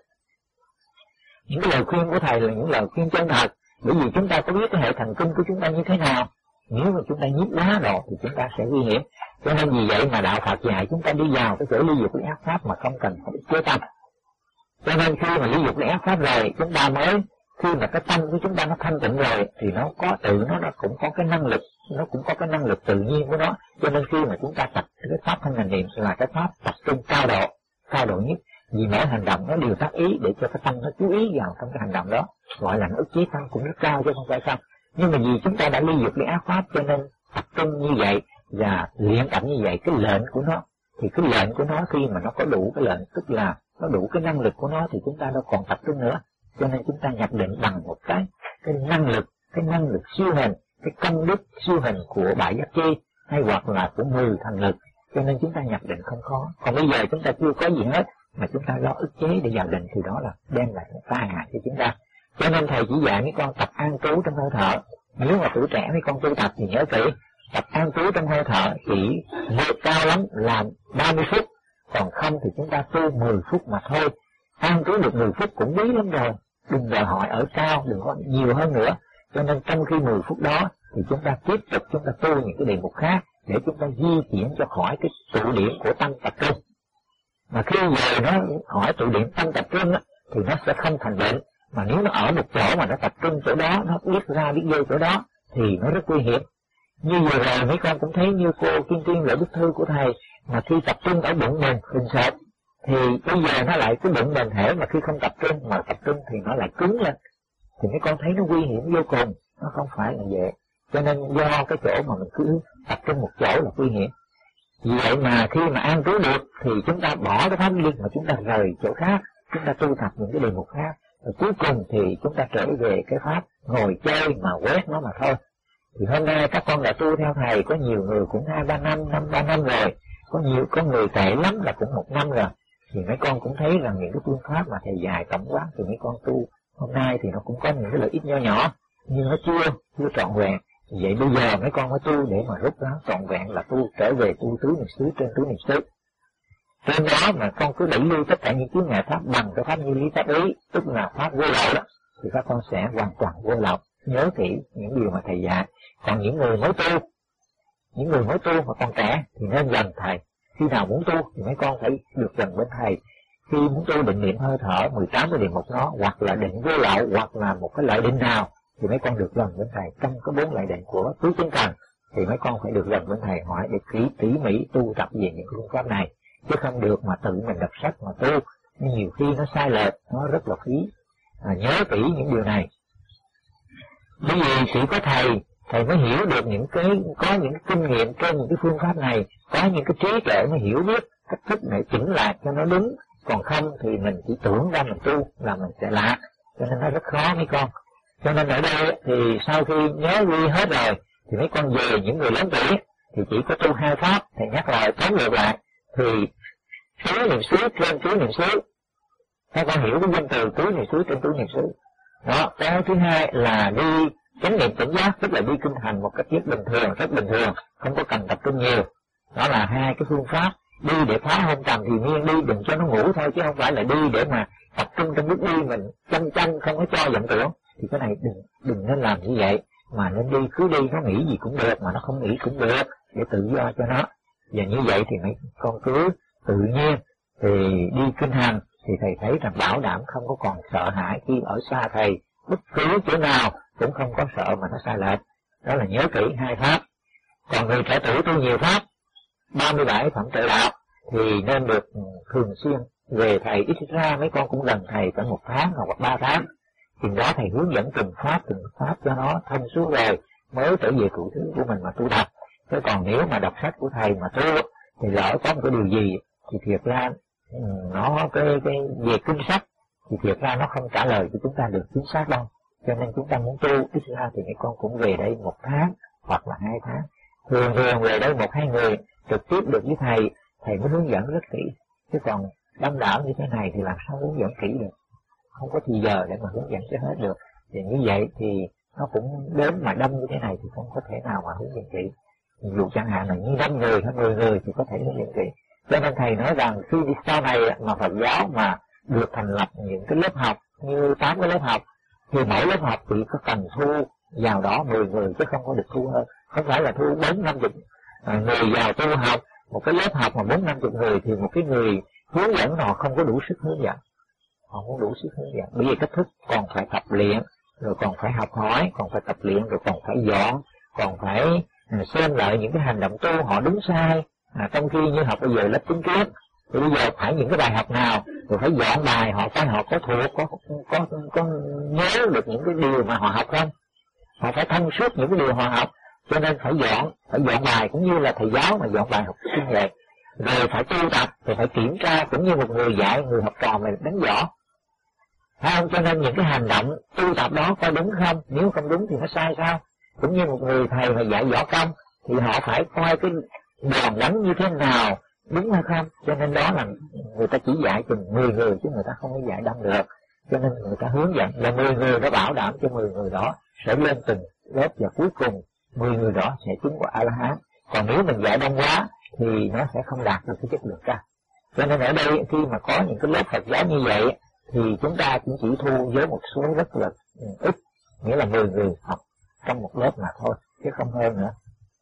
Những cái lời khuyên của thầy là những lời khuyên chân thật, bởi vì chúng ta có biết cái hệ thần kinh của chúng ta như thế nào. Nếu mà chúng ta nhiếp quá rồi thì chúng ta sẽ nguy hiểm. Cho nên vì vậy mà đạo Phật dạy chúng ta đi vào cái chỗ ly dục ly ác pháp mà không cần phải chế tâm. Cho nên khi mà ly dục ly ác pháp rồi, chúng ta mới khi mà cái tâm của chúng ta nó thanh tịnh rồi thì nó có tự nó nó cũng có cái năng lực, nó cũng có cái năng lực tự nhiên của nó. Cho nên khi mà chúng ta tập cái pháp thanh hành niệm là cái pháp tập trung cao độ, cao độ nhất, vì mỗi hành động nó đều tác ý để cho cái tâm nó chú ý vào trong cái hành động đó, gọi là nó ức chế tâm cũng rất cao chứ không phải không. Nhưng mà vì chúng ta đã ly dục ly ác pháp cho nên tập trung như vậy và luyện tập như vậy, cái lệnh của nó thì cái lệnh của nó khi mà nó có đủ cái lệnh, tức là nó đủ cái năng lực của nó thì chúng ta đâu còn tập trung nữa. Cho nên chúng ta nhập định bằng một cái cái năng lực, cái năng lực siêu hình, cái công đức siêu hình của bảy giác chi hay hoặc là của mười thành lực, cho nên chúng ta nhập định không khó. Còn bây giờ chúng ta chưa có gì hết mà chúng ta lo ức chế để vào định thì đó là đem lại một tai hại cho chúng ta. Cho nên thầy chỉ dạy mấy con tập an trú trong hơi thở. Nếu mà tuổi trẻ mấy con tu tập thì nhớ kỹ, tập an trú trong hơi thở chỉ vượt cao lắm là ba mươi phút, còn không thì chúng ta tu mười phút mà thôi. An trú được mười phút cũng quý lắm rồi, đừng đòi hỏi ở cao, đừng có nhiều hơn nữa. Cho nên trong khi mười phút đó thì chúng ta tiếp tục chúng ta tu những cái đề mục khác để chúng ta di chuyển cho khỏi cái tụ điểm của tâm tập trung. Mà khi giờ nó hỏi tụ điểm tâm tập trung á, thì nó sẽ không thành bệnh. Mà nếu nó ở một chỗ mà nó tập trung chỗ đó, nó biết ra biết vô chỗ đó thì nó rất nguy hiểm. Như vừa rồi mấy con cũng thấy như cô Kim Tiên Lợi Bức Thư của thầy, mà khi tập trung ở bụng mình hình sệt thì bây giờ nó lại cái bụng mình thể mà khi không tập trung mà tập trung thì nó lại cứng lên, thì mấy con thấy nó nguy hiểm vô cùng, nó không phải là vậy. Cho nên do cái chỗ mà mình cứ tập trung một chỗ là nguy hiểm. Vì vậy mà khi mà an trú được thì chúng ta bỏ cái pháp liên mà chúng ta rời chỗ khác, chúng ta tu tập những cái đề mục khác, rồi cuối cùng thì chúng ta trở về cái pháp ngồi chơi mà quét nó mà thôi. Thì hôm nay các con đã tu theo thầy, có nhiều người cũng hai ba năm, năm ba năm rồi, có nhiều có người tệ lắm là cũng một năm rồi. Thì mấy con cũng thấy rằng những cái phương pháp mà thầy dạy tổng quát thì mấy con tu hôm nay thì nó cũng có những cái lợi ích nho nhỏ, nhưng nó chưa chưa trọn vẹn. Vậy bây giờ mấy con mới tu để mà rút nó trọn vẹn là tu trở về tu tứ niệm xứ trên tứ niệm xứ. Trên đó mà con cứ đẩy lui tất cả những chướng ngại pháp bằng cái pháp như lý pháp ý, tức là pháp vô lậu đó, thì các con sẽ hoàn toàn vô lậu. Nhớ kỹ những điều mà thầy dạy. Còn những người mới tu, những người mới tu mà còn trẻ thì nên gần thầy. Khi nào muốn tu thì mấy con phải được gần bên thầy. Khi muốn tu định niệm hơi thở mười tám cái điểm một nó, hoặc là định vô lậu, hoặc là một cái lợi định nào, thì mấy con được gần bên thầy. Trong cái bốn lợi định của tứ chứng cần thì mấy con phải được gần bên thầy hỏi để kỹ tỉ mỉ tu tập về những phương pháp này, chứ không được mà tự mình đọc sách mà tu. Nhưng nhiều khi nó sai lệch, nó rất là phí. À, nhớ kỹ những điều này. Bởi vì chỉ có thầy, thầy mới hiểu được những cái, có những cái kinh nghiệm trên những cái phương pháp này, có những cái trí tuệ mới hiểu biết cách thức để chỉnh lại cho nó đúng. Còn không thì mình chỉ tưởng ra mình tu là mình sẽ lạc, cho nên nó rất khó mấy con. Cho nên ở đây thì sau khi nhớ ghi hết rồi thì mấy con về những người lớn tuổi thì chỉ có tu hai pháp. Thầy nhắc lại tóm lược lại thì tứ niệm xứ trên tứ niệm xứ. Các con hiểu cái danh từ tứ niệm xứ trên tứ niệm xứ đó. Cái thứ hai là đi chánh niệm tỉnh giác, tức là đi kinh hành một cách rất bình thường, rất bình thường, không có cần tập trung nhiều. Đó là hai cái phương pháp. Đi để phá hôn trầm thì miên đi, đừng cho nó ngủ thôi, chứ không phải là đi để mà tập trung trong bước đi mình chăm chăm không có cho vọng tưởng. Thì cái này đừng đừng nên làm như vậy, mà nên đi cứ đi, nó nghĩ gì cũng được mà nó không nghĩ cũng được, để tự do cho nó. Và như vậy thì mấy con cứ tự nhiên thì đi kinh hành thì thầy thấy rằng bảo đảm không có còn sợ hãi khi ở xa thầy, bất cứ chỗ nào cũng không có sợ mà nó sai lệch. Đó là nhớ kỹ hai pháp. Còn người trẻ tuổi tu nhiều pháp, ba mươi bảy phẩm tự đạo thì nên được thường xuyên về thầy, ít ra mấy con cũng gần thầy cả một tháng hoặc ba tháng. Thì đó thầy hướng dẫn từng pháp từng pháp cho nó thông suốt rồi mới trở về cụ thứ của mình mà tu tập. Chứ còn nếu mà đọc sách của thầy mà tu thì lỡ có một cái điều gì thì thiệt ra nó cái cái về kinh sách thì thiệt ra nó không trả lời cho chúng ta được chính xác đâu. Cho nên chúng ta muốn tu ít ra thì mấy con cũng về đây một tháng hoặc là hai tháng. Thường thường về đây một hai người trực tiếp được với thầy, thầy mới hướng dẫn rất kỹ. Chứ còn đông đảo như thế này thì làm sao hướng dẫn kỹ được, không có thì giờ để mà hướng dẫn cho hết được. Thì như vậy thì nó cũng đến mà đông như thế này thì không có thể nào mà hướng dẫn kỹ. Dù chẳng hạn là như năm người hay mười người thì có thể hướng dẫn kỹ. Cho nên thầy nói rằng khi đi sau này mà Phật giáo mà được thành lập những cái lớp học như tám cái lớp học thì mỗi lớp học chỉ có cần thu vào đó mười người chứ không có được thu hơn. Không phải là thu bốn năm chục người vào tu học. Một cái lớp học mà bốn năm chục người thì một cái người hướng dẫn họ không có đủ sức hướng dẫn. họ muốn đủ sức hướng dẫn. Bởi vì cách thức còn phải tập luyện, rồi còn phải học hỏi, còn phải tập luyện, rồi còn phải dọn, còn phải xem lại những cái hành động tu họ đúng sai. À, trong khi như học bây giờ lớp tính kiếp, thì bây giờ phải những cái bài học nào, rồi phải dọn bài, họ phải họ có thuộc, có có có nhớ được những cái điều mà họ học không? Họ phải thông suốt những cái điều họ học, cho nên phải dọn, phải dọn bài cũng như là thầy giáo mà dọn bài học sinh như vậy. Rồi phải tu tập, rồi phải kiểm tra, cũng như một người dạy người học trò mình đánh võ. Phải không? Cho nên những cái hành động tu tập đó có đúng không? Nếu không đúng thì nó sai sao? Cũng như một người thầy mà dạy võ công, thì họ phải coi cái đòn đánh như thế nào, đúng hay không? Cho nên đó là người ta chỉ dạy chừng mười người chứ người ta không có dạy đông được. Cho nên người ta hướng dẫn là mười người đó bảo đảm cho mười người đó sẽ lên từng lớp, và cuối cùng mười người đó sẽ chứng quả A-la-hán. Còn nếu mình dạy đông quá thì nó sẽ không đạt được cái chất lượng cao. Cho nên ở đây khi mà có những cái lớp Phật giáo như vậy thì chúng ta cũng chỉ thu với một số rất là ít, nghĩa là mười người học trong một lớp mà thôi, chứ không hơn nữa.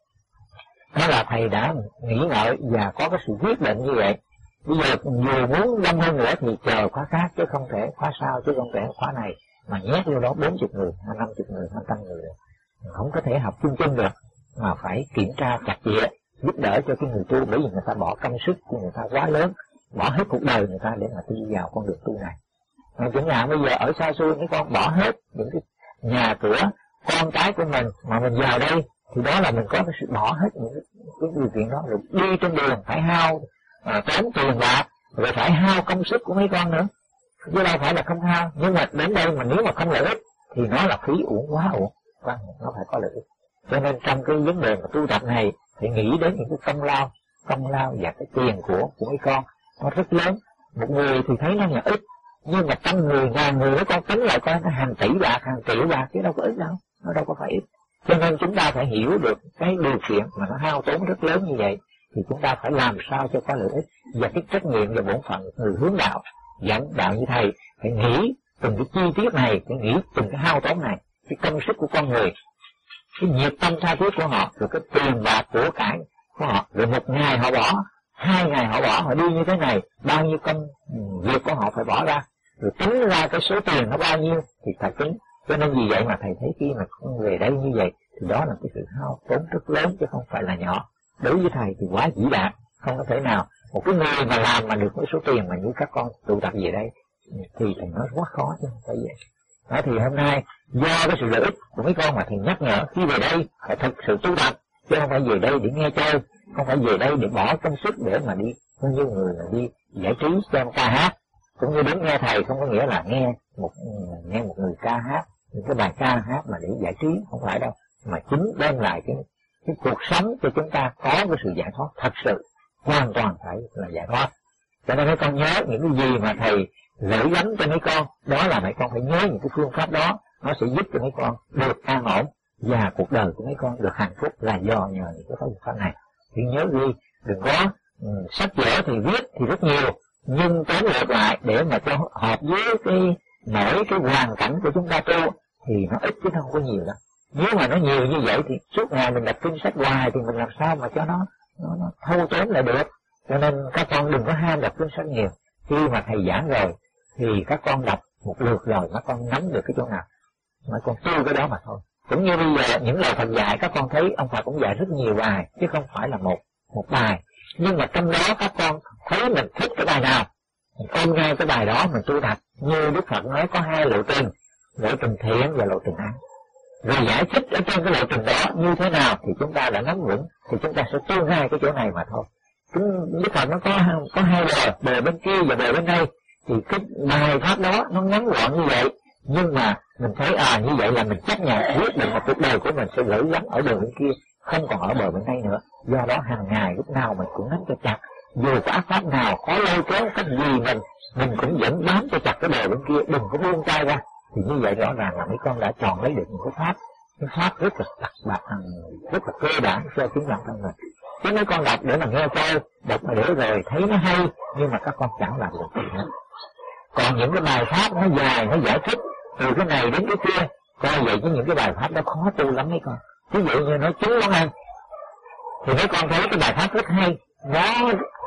Đó là thầy đã nghĩ ngợi và có cái sự quyết định như vậy. Bây giờ dù muốn đông hơn nữa thì chờ khóa khác, chứ không thể khóa sau, chứ không thể khóa này mà nhét vô đó bốn chục người, hay năm chục người, hay trăm người được. Mình không có thể học chung chung được, mà phải kiểm tra chặt chẽ, giúp đỡ cho cái người tu, bởi vì người ta bỏ công sức của người ta quá lớn, bỏ hết cuộc đời người ta để mà đi vào con đường tu này. Mà chẳng hạn bây giờ ở xa xôi mấy con bỏ hết những cái nhà cửa, con cái của mình mà mình vào đây, thì đó là mình có cái sự bỏ hết những cái, cái điều kiện đó, rồi đi trên đường phải hao à, tốn tiền bạc, rồi phải hao công sức của mấy con nữa, chứ đâu phải là không hao. Nhưng mà đến đây mà nếu mà không lợi ích thì nó là phí uổng, quá uổng, nó phải có lợi ích. Cho nên trong cái vấn đề mà tu tập này phải nghĩ đến những cái công lao, công lao và cái tiền của của mấy con nó rất lớn. Một người thì thấy nó là ít, nhưng mà trăm người, ngàn người mấy con tính lại coi nó hàng tỷ bạc, hàng triệu bạc, chứ đâu có ít đâu, nó đâu có phải ít. Cho nên chúng ta phải hiểu được cái điều kiện mà nó hao tốn rất lớn như vậy, thì chúng ta phải làm sao cho có lợi ích, và cái trách nhiệm và bổn phận người hướng đạo, dẫn đạo như thầy phải nghĩ từng cái chi tiết này, phải nghĩ từng cái hao tốn này, cái công sức của con người, cái nhiệt tâm tha thiết của họ, rồi cái tiền bạc của cải của họ, rồi một ngày họ bỏ, hai ngày họ bỏ, họ đi như thế này, bao nhiêu công việc của họ phải bỏ ra, rồi tính ra cái số tiền nó bao nhiêu thì phải tính. Cho nên vì vậy mà thầy thấy khi mà con về đây như vậy thì đó là cái sự hao tốn rất lớn, chứ không phải là nhỏ. Đối với thầy thì quá vĩ đại, không có thể nào một cái người mà làm mà được cái số tiền mà như các con tụ tập về đây thì thầy nói quá khó, chứ không phải vậy. Đó thì hôm nay do cái sự lợi ích của mấy con mà thầy nhắc nhở khi về đây phải thực sự tu tập, chứ không phải về đây để nghe chơi, không phải về đây để bỏ công sức để mà đi bao nhiêu người là đi giải trí xem ca hát, cũng như đến nghe thầy không có nghĩa là nghe một nghe một người ca hát những cái bài ca hát mà để giải trí, không phải đâu, mà chính đem lại cái cái cuộc sống cho chúng ta có cái sự giải thoát thật sự, hoàn toàn phải là giải thoát. Cho nên mấy con nhớ những cái gì mà thầy gửi gắm cho mấy con, đó là mấy con phải nhớ những cái phương pháp đó, nó sẽ giúp cho mấy con được an ổn, và cuộc đời của mấy con được hạnh phúc là do nhờ những cái phương pháp này. Thì nhớ ghi, đừng có um, sách vở thì viết thì rất nhiều, nhưng tóm lược lại để mà cho hợp với cái mỗi cái hoàn cảnh của chúng ta tu thì nó ít chứ không có nhiều đâu. Nếu mà nó nhiều như vậy thì suốt ngày mình đọc kinh sách hoài thì mình làm sao mà cho nó nó, nó thâu tóm lại được. Cho nên các con đừng có ham đọc kinh sách nhiều. Khi mà thầy giảng rồi thì các con đọc một lượt rồi các con nắm được cái chỗ nào, mà con tu cái đó mà thôi. Cũng như bây giờ những lời Phật dạy, các con thấy ông Phật cũng dạy rất nhiều bài chứ không phải là một một bài, nhưng mà trong đó các con thấy mình thích cái bài nào, mình ôm ngay cái bài đó mình tu tập. Như Đức Phật nói có hai lộ trình, lộ trình thiện và lộ trình ác. Rồi giải thích ở trên cái lộ trình đó như thế nào thì chúng ta đã nắm vững, thì chúng ta sẽ tu ngay cái chỗ này mà thôi. Đức Phật nó có có hai bờ, bờ bên kia và bờ bên đây, thì cái bài pháp đó nó ngắn gọn như vậy, nhưng mà mình thấy à như vậy là mình chấp nhận quyết định là cuộc đời của mình sẽ gửi gắm ở bờ bên kia, không còn ở bờ bên đây nữa. Do đó hàng ngày lúc nào mình cũng nắm cho chặt, dù có ác pháp nào khó lôi kéo cách gì mình mình cũng vẫn bám cho chặt cái bờ bên kia, đừng có buông tay ra. Thì như vậy rõ ràng là mấy con đã chọn lấy được một cái pháp, cái pháp rất là đặc biệt, rất là cơ bản cho chính bản thân mình. Chứ mấy con đọc để mà nghe chơi, đọc mà để rồi thấy nó hay, nhưng mà các con chẳng làm được gì hết. Còn những cái bài pháp nó dài, nó giải thích từ cái này đến cái kia, coi vậy chứ những cái bài pháp đó khó tu lắm mấy con. Ví dụ như nói trứng món ăn, thì mấy con thấy cái bài pháp rất hay, nó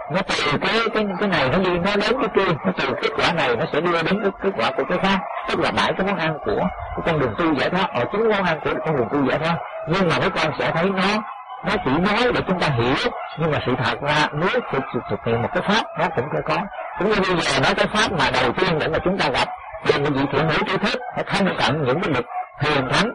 nó từ cái cái cái này nó đi nó đến cái kia, nó từ kết quả này nó sẽ đưa đến cái kết quả của cái khác, tức là bảy cái món ăn của cái con đường tu giải thoát, ở chính món ăn của con đường tu giải thoát. Nhưng mà mấy con sẽ thấy nó nó chỉ nói để chúng ta hiểu, nhưng mà sự thật ra nếu thực thực thực hiện một cái pháp nó cũng phải có. Cũng như bây giờ nói cái pháp mà đầu tiên để mà chúng ta gặp thì một vị thiện hữu tri thức phải thân cận những cái bậc hiền thánh,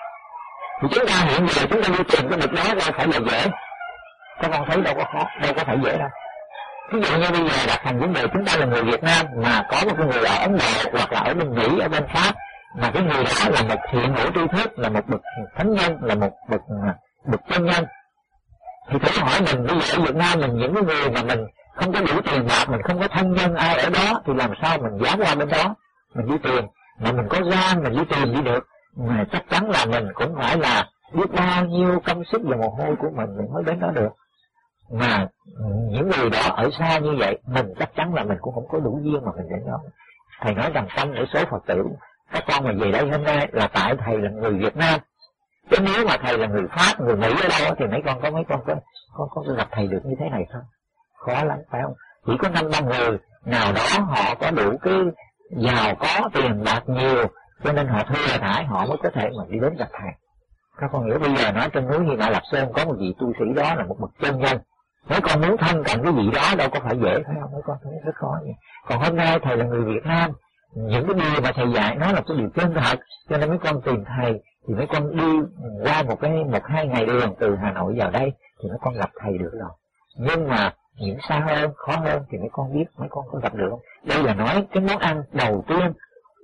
thì chúng ta hiện giờ chúng ta đi tìm cái bậc đó đâu phải là dễ. Các con thấy đâu có khó, đâu có phải dễ đâu. Ví dụ như bây giờ đặt thành vấn đề chúng ta là người Việt Nam mà có một cái người ở Ấn Độ hoặc là ở bên Mỹ, ở bên Pháp, mà cái người đó là một thiện hữu tri thức, là một bậc thánh nhân, là một bậc bậc chân nhân, thì thử hỏi mình bây giờ ở Việt Nam mình những cái người mà mình không có đủ tiền bạc, mình không có thân nhân ai ở đó, thì làm sao mình dám qua bên đó mình đi tìm. Mà mình có gian mình đi tìm đi được, mà chắc chắn là mình cũng phải là biết bao nhiêu công sức và mồ hôi của mình mình mới đến đó được. Mà những người đó ở xa như vậy, mình chắc chắn là mình cũng không có đủ duyên mà mình đến đó. Thầy nói rằng trong nửa số Phật tử các con mà về đây hôm nay là tại thầy là người Việt Nam, chứ nếu mà thầy là người Pháp, người Mỹ ở đâu thì mấy con có mấy con có có, có gặp thầy được như thế này không? Khó lắm phải không? Chỉ có năm ba người nào đó họ có đủ cái giàu có tiền bạc nhiều, cho nên họ thuê thải họ mới có thể mà đi đến gặp thầy. Các con hiểu bây giờ nói trên núi Hy Mã Lạp Sơn có một vị tu sĩ đó là một bậc chân nhân. Mấy con muốn thân cận cái vị đó đâu có phải dễ phải không? Mấy con thấy rất khó vậy. Còn hôm nay thầy là người Việt Nam, những cái điều mà thầy dạy nó là cái điều chân thật, cho nên mấy con tìm thầy thì mấy con đi qua một cái một hai ngày đường từ Hà Nội vào đây thì mấy con gặp thầy được rồi. Nhưng mà những xa hơn, khó hơn thì mấy con biết mấy con có gặp được không? Đây là nói cái món ăn đầu tiên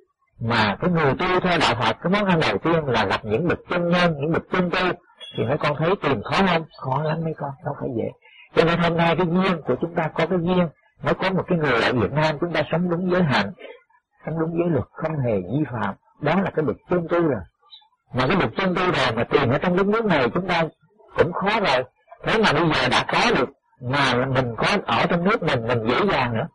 mà cái người tu theo đạo Phật, cái món ăn đầu tiên là gặp những bậc chân nhân, những bậc chân tu, thì mấy con thấy tìm khó không? Khó lắm mấy con, đâu phải dễ. Cho nên hôm nay cái duyên của chúng ta có cái duyên, mới có một cái người ở Việt Nam chúng ta sống đúng giới hạnh, sống đúng giới luật, không hề vi phạm, đó là cái bậc chân tu rồi. Mà cái bậc chân tu rồi mà tìm ở trong đất nước này chúng ta cũng khó rồi. Thế mà bây giờ đã có được, mà mình có ở trong nước mình, mình dễ dàng nữa.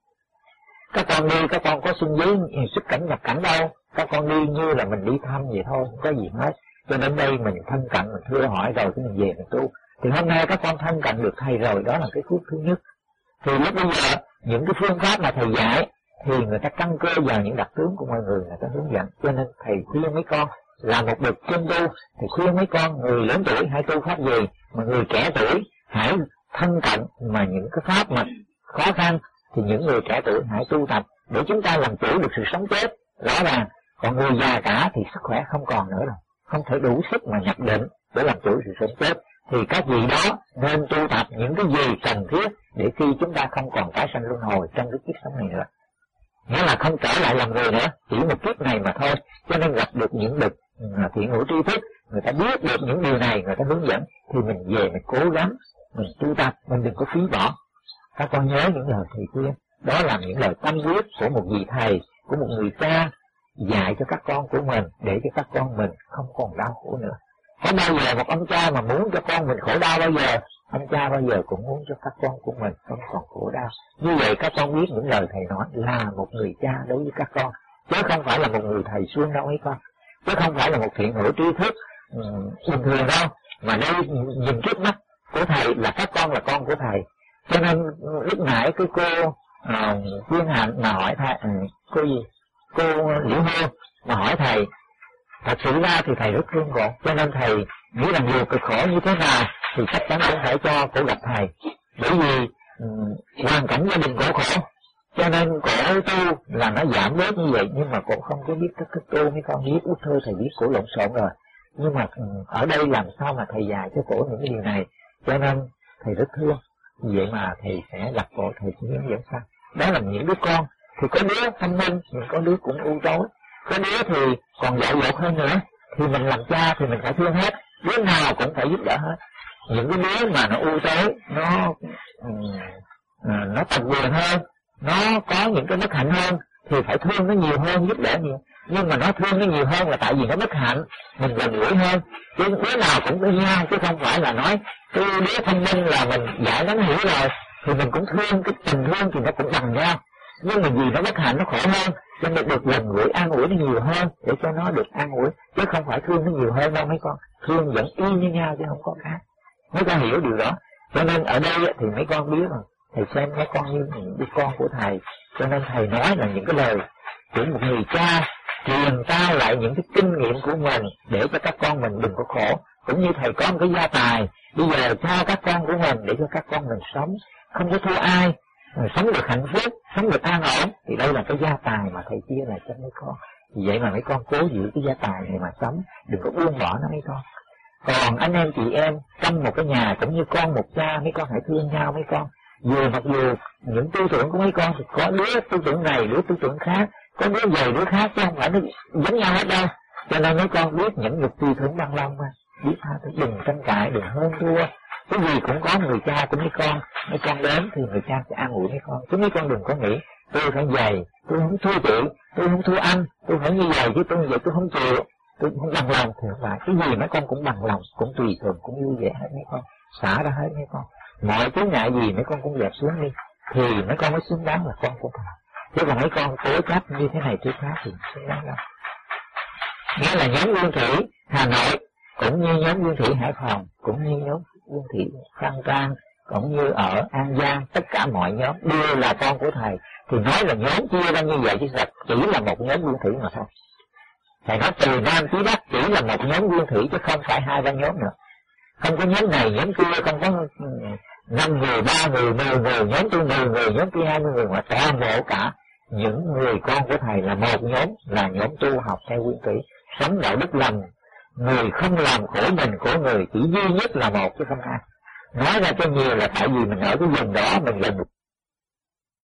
Các con đi, các con có xin giấy xuất cảnh nhập cảnh đâu, các con đi như là mình đi thăm vậy thôi, không có gì hết. Cho đến đây mình thân cận, mình thưa hỏi rồi thì mình về mình tu. Thì hôm nay các con thân cận được thầy rồi, đó là cái phước thứ nhất. Thì lúc bây giờ những cái phương pháp mà thầy dạy thì người ta căn cơ vào những đặc tướng của mọi người, người ta hướng dẫn. Cho nên thầy khuyên mấy con là một bậc chân tu, thì khuyên mấy con người lớn tuổi hãy tu pháp gì, mà người trẻ tuổi hãy thân cận mà những cái pháp mà khó khăn thì những người trẻ tuổi hãy tu tập để chúng ta làm chủ được sự sống chết. Rõ ràng còn người già cả thì sức khỏe không còn nữa rồi, không thể đủ sức mà nhập định để làm chủ sự sống chết. Thì các vị đó nên tu tập những cái gì cần thiết để khi chúng ta không còn tái sanh luân hồi trong cái kiếp sống này nữa, nghĩa là không trở lại làm người nữa, chỉ một kiếp này mà thôi. Cho nên gặp được những bậc thiện hữu tri thức, người ta biết được những điều này, người ta hướng dẫn, thì mình về mình cố gắng mình tu tập, mình đừng có phí bỏ. Các con nhớ những lời thầy khuyên, đó là những lời tâm huyết của một vị thầy, của một người cha dạy cho các con của mình, để cho các con mình không còn đau khổ nữa. Có bao giờ một ông cha mà muốn cho con mình khổ đau bao giờ? Ông cha bao giờ cũng muốn cho các con của mình không còn khổ đau. Như vậy các con biết những lời thầy nói là một người cha đối với các con, chứ không phải là một người thầy suông đâu mấy con, chứ không phải là một thiện hữu tri thức um, bình thường đâu. Mà đây nhìn trước mắt của thầy là các con là con của thầy. Cho nên lúc nãy cái cô Quyên uh, Hạnh mà hỏi thầy, uh, cô gì? Cô Liễu Hương mà hỏi thầy, thật sự ra thì thầy rất thương cô, cho nên thầy nghĩ rằng dù cực khổ như thế nào thì chắc chắn cũng phải cho cô gặp thầy, bởi vì um, hoàn cảnh gia đình cổ khổ, cho nên cổ tu là nó giảm bớt như vậy. Nhưng mà cổ không có biết cách thức tu, mấy con biết út thơ thầy biết cổ lộn xộn rồi. Nhưng mà um, ở đây làm sao mà thầy dạy cho cổ những cái điều này, cho nên thầy rất thương. Vậy mà thầy sẽ gặp cổ, thầy sẽ hướng dẫn sao. Đó là những đứa con thì có đứa thông minh, nhưng có đứa cũng u tối, có đứa thì còn dại dột hơn nữa, thì mình làm cha thì mình phải thương hết, đứa nào cũng phải giúp đỡ hết. Những cái đứa mà nó u tối, nó nó tầm quyền hơn, nó có những cái bất hạnh hơn thì phải thương nó nhiều hơn, giúp đỡ nhiều. Nhưng mà nó thương nó nhiều hơn là tại vì nó bất hạnh, mình gần gũi hơn. Chứ đứa nào cũng với nhau, chứ không phải là nói cái đứa thông minh là mình dạy nó hiểu rồi thì mình cũng thương, cái tình thương thì nó cũng bằng nhau. Nhưng mà vì nó bất hạnh nó khổ hơn, cho nên được gần gũi an ủi nó nhiều hơn để cho nó được an ủi, chứ không phải thương nó nhiều hơn đâu mấy con. Thương vẫn y như nhau chứ không có khác. Mấy con hiểu điều đó. Cho nên ở đây thì mấy con biết rồi, Thầy xem mấy con như những đứa con của thầy, cho nên thầy nói là những cái lời của một người cha truyền ta lại những cái kinh nghiệm của mình để cho các con mình đừng có khổ. Cũng như thầy có một cái gia tài, bây giờ trao các con của mình để cho các con mình sống không có thua ai, sống được hạnh phúc, sống được an ổn, thì đây là cái gia tài mà thầy chia lại cho mấy con. Vì vậy mà mấy con cố giữ cái gia tài này mà sống, đừng có buông bỏ nó mấy con. Còn anh em chị em trong một cái nhà cũng như con một cha, mấy con hãy thương nhau mấy con. Dù mặc dù những tư tưởng của mấy con thì có đứa tư tưởng này, đứa tư tưởng khác, có đứa dày đứa khác, chứ không phải nó giống nhau hết đâu. Cho nên mấy con biết nhẫn nhục tùy thuận bằng lòng mà, biết tha thứ, đừng tranh cãi, đừng hơn thua. Cái gì cũng có người cha của mấy con, mấy con đến thì người cha sẽ an ủi mấy con. Chứ mấy con đừng có nghĩ tôi phải dày, tôi không thua chị, tôi không thua anh, tôi phải như vậy chứ tôi như vậy tôi không chịu, tôi không bằng lòng. Thì và cái gì mấy con cũng bằng lòng, cũng tùy thuận, cũng vui vẻ hết mấy con, xả ra hết mấy con. Mọi thứ ngại gì mấy con cũng dẹp xuống đi, thì mấy con mới xứng đáng là con của thầy. Chứ còn mấy con cố chấp như thế này thứ khác thì không xứng đáng đâu. Nghĩa là nhóm Nguyên Thủy Hà Nội cũng như nhóm Nguyên Thủy Hải Phòng, cũng như nhóm Nguyên Thủy Phan Trang, cũng như ở An Giang, tất cả mọi nhóm đều là con của thầy. Thì nói là nhóm chia ra như vậy chứ thật chỉ là một nhóm Nguyên Thủy mà thôi. Thầy nói từ Nam chí Bắc chỉ là một nhóm Nguyên Thủy chứ không phải hai ba nhóm nữa. Không có nhóm này nhóm kia, không có năm người, ba người, mười người, nhóm tôi mười người, nhóm kia hai mươi người, mà toàn bộ cả những người con của thầy là một nhóm, là nhóm tu học theo Nguyên Thủy, sống đạo đức lành, người không làm khổ mình khổ người, chỉ duy nhất là một chứ không hai. Nói ra cho nhiều là tại vì mình ở cái vùng đó mình là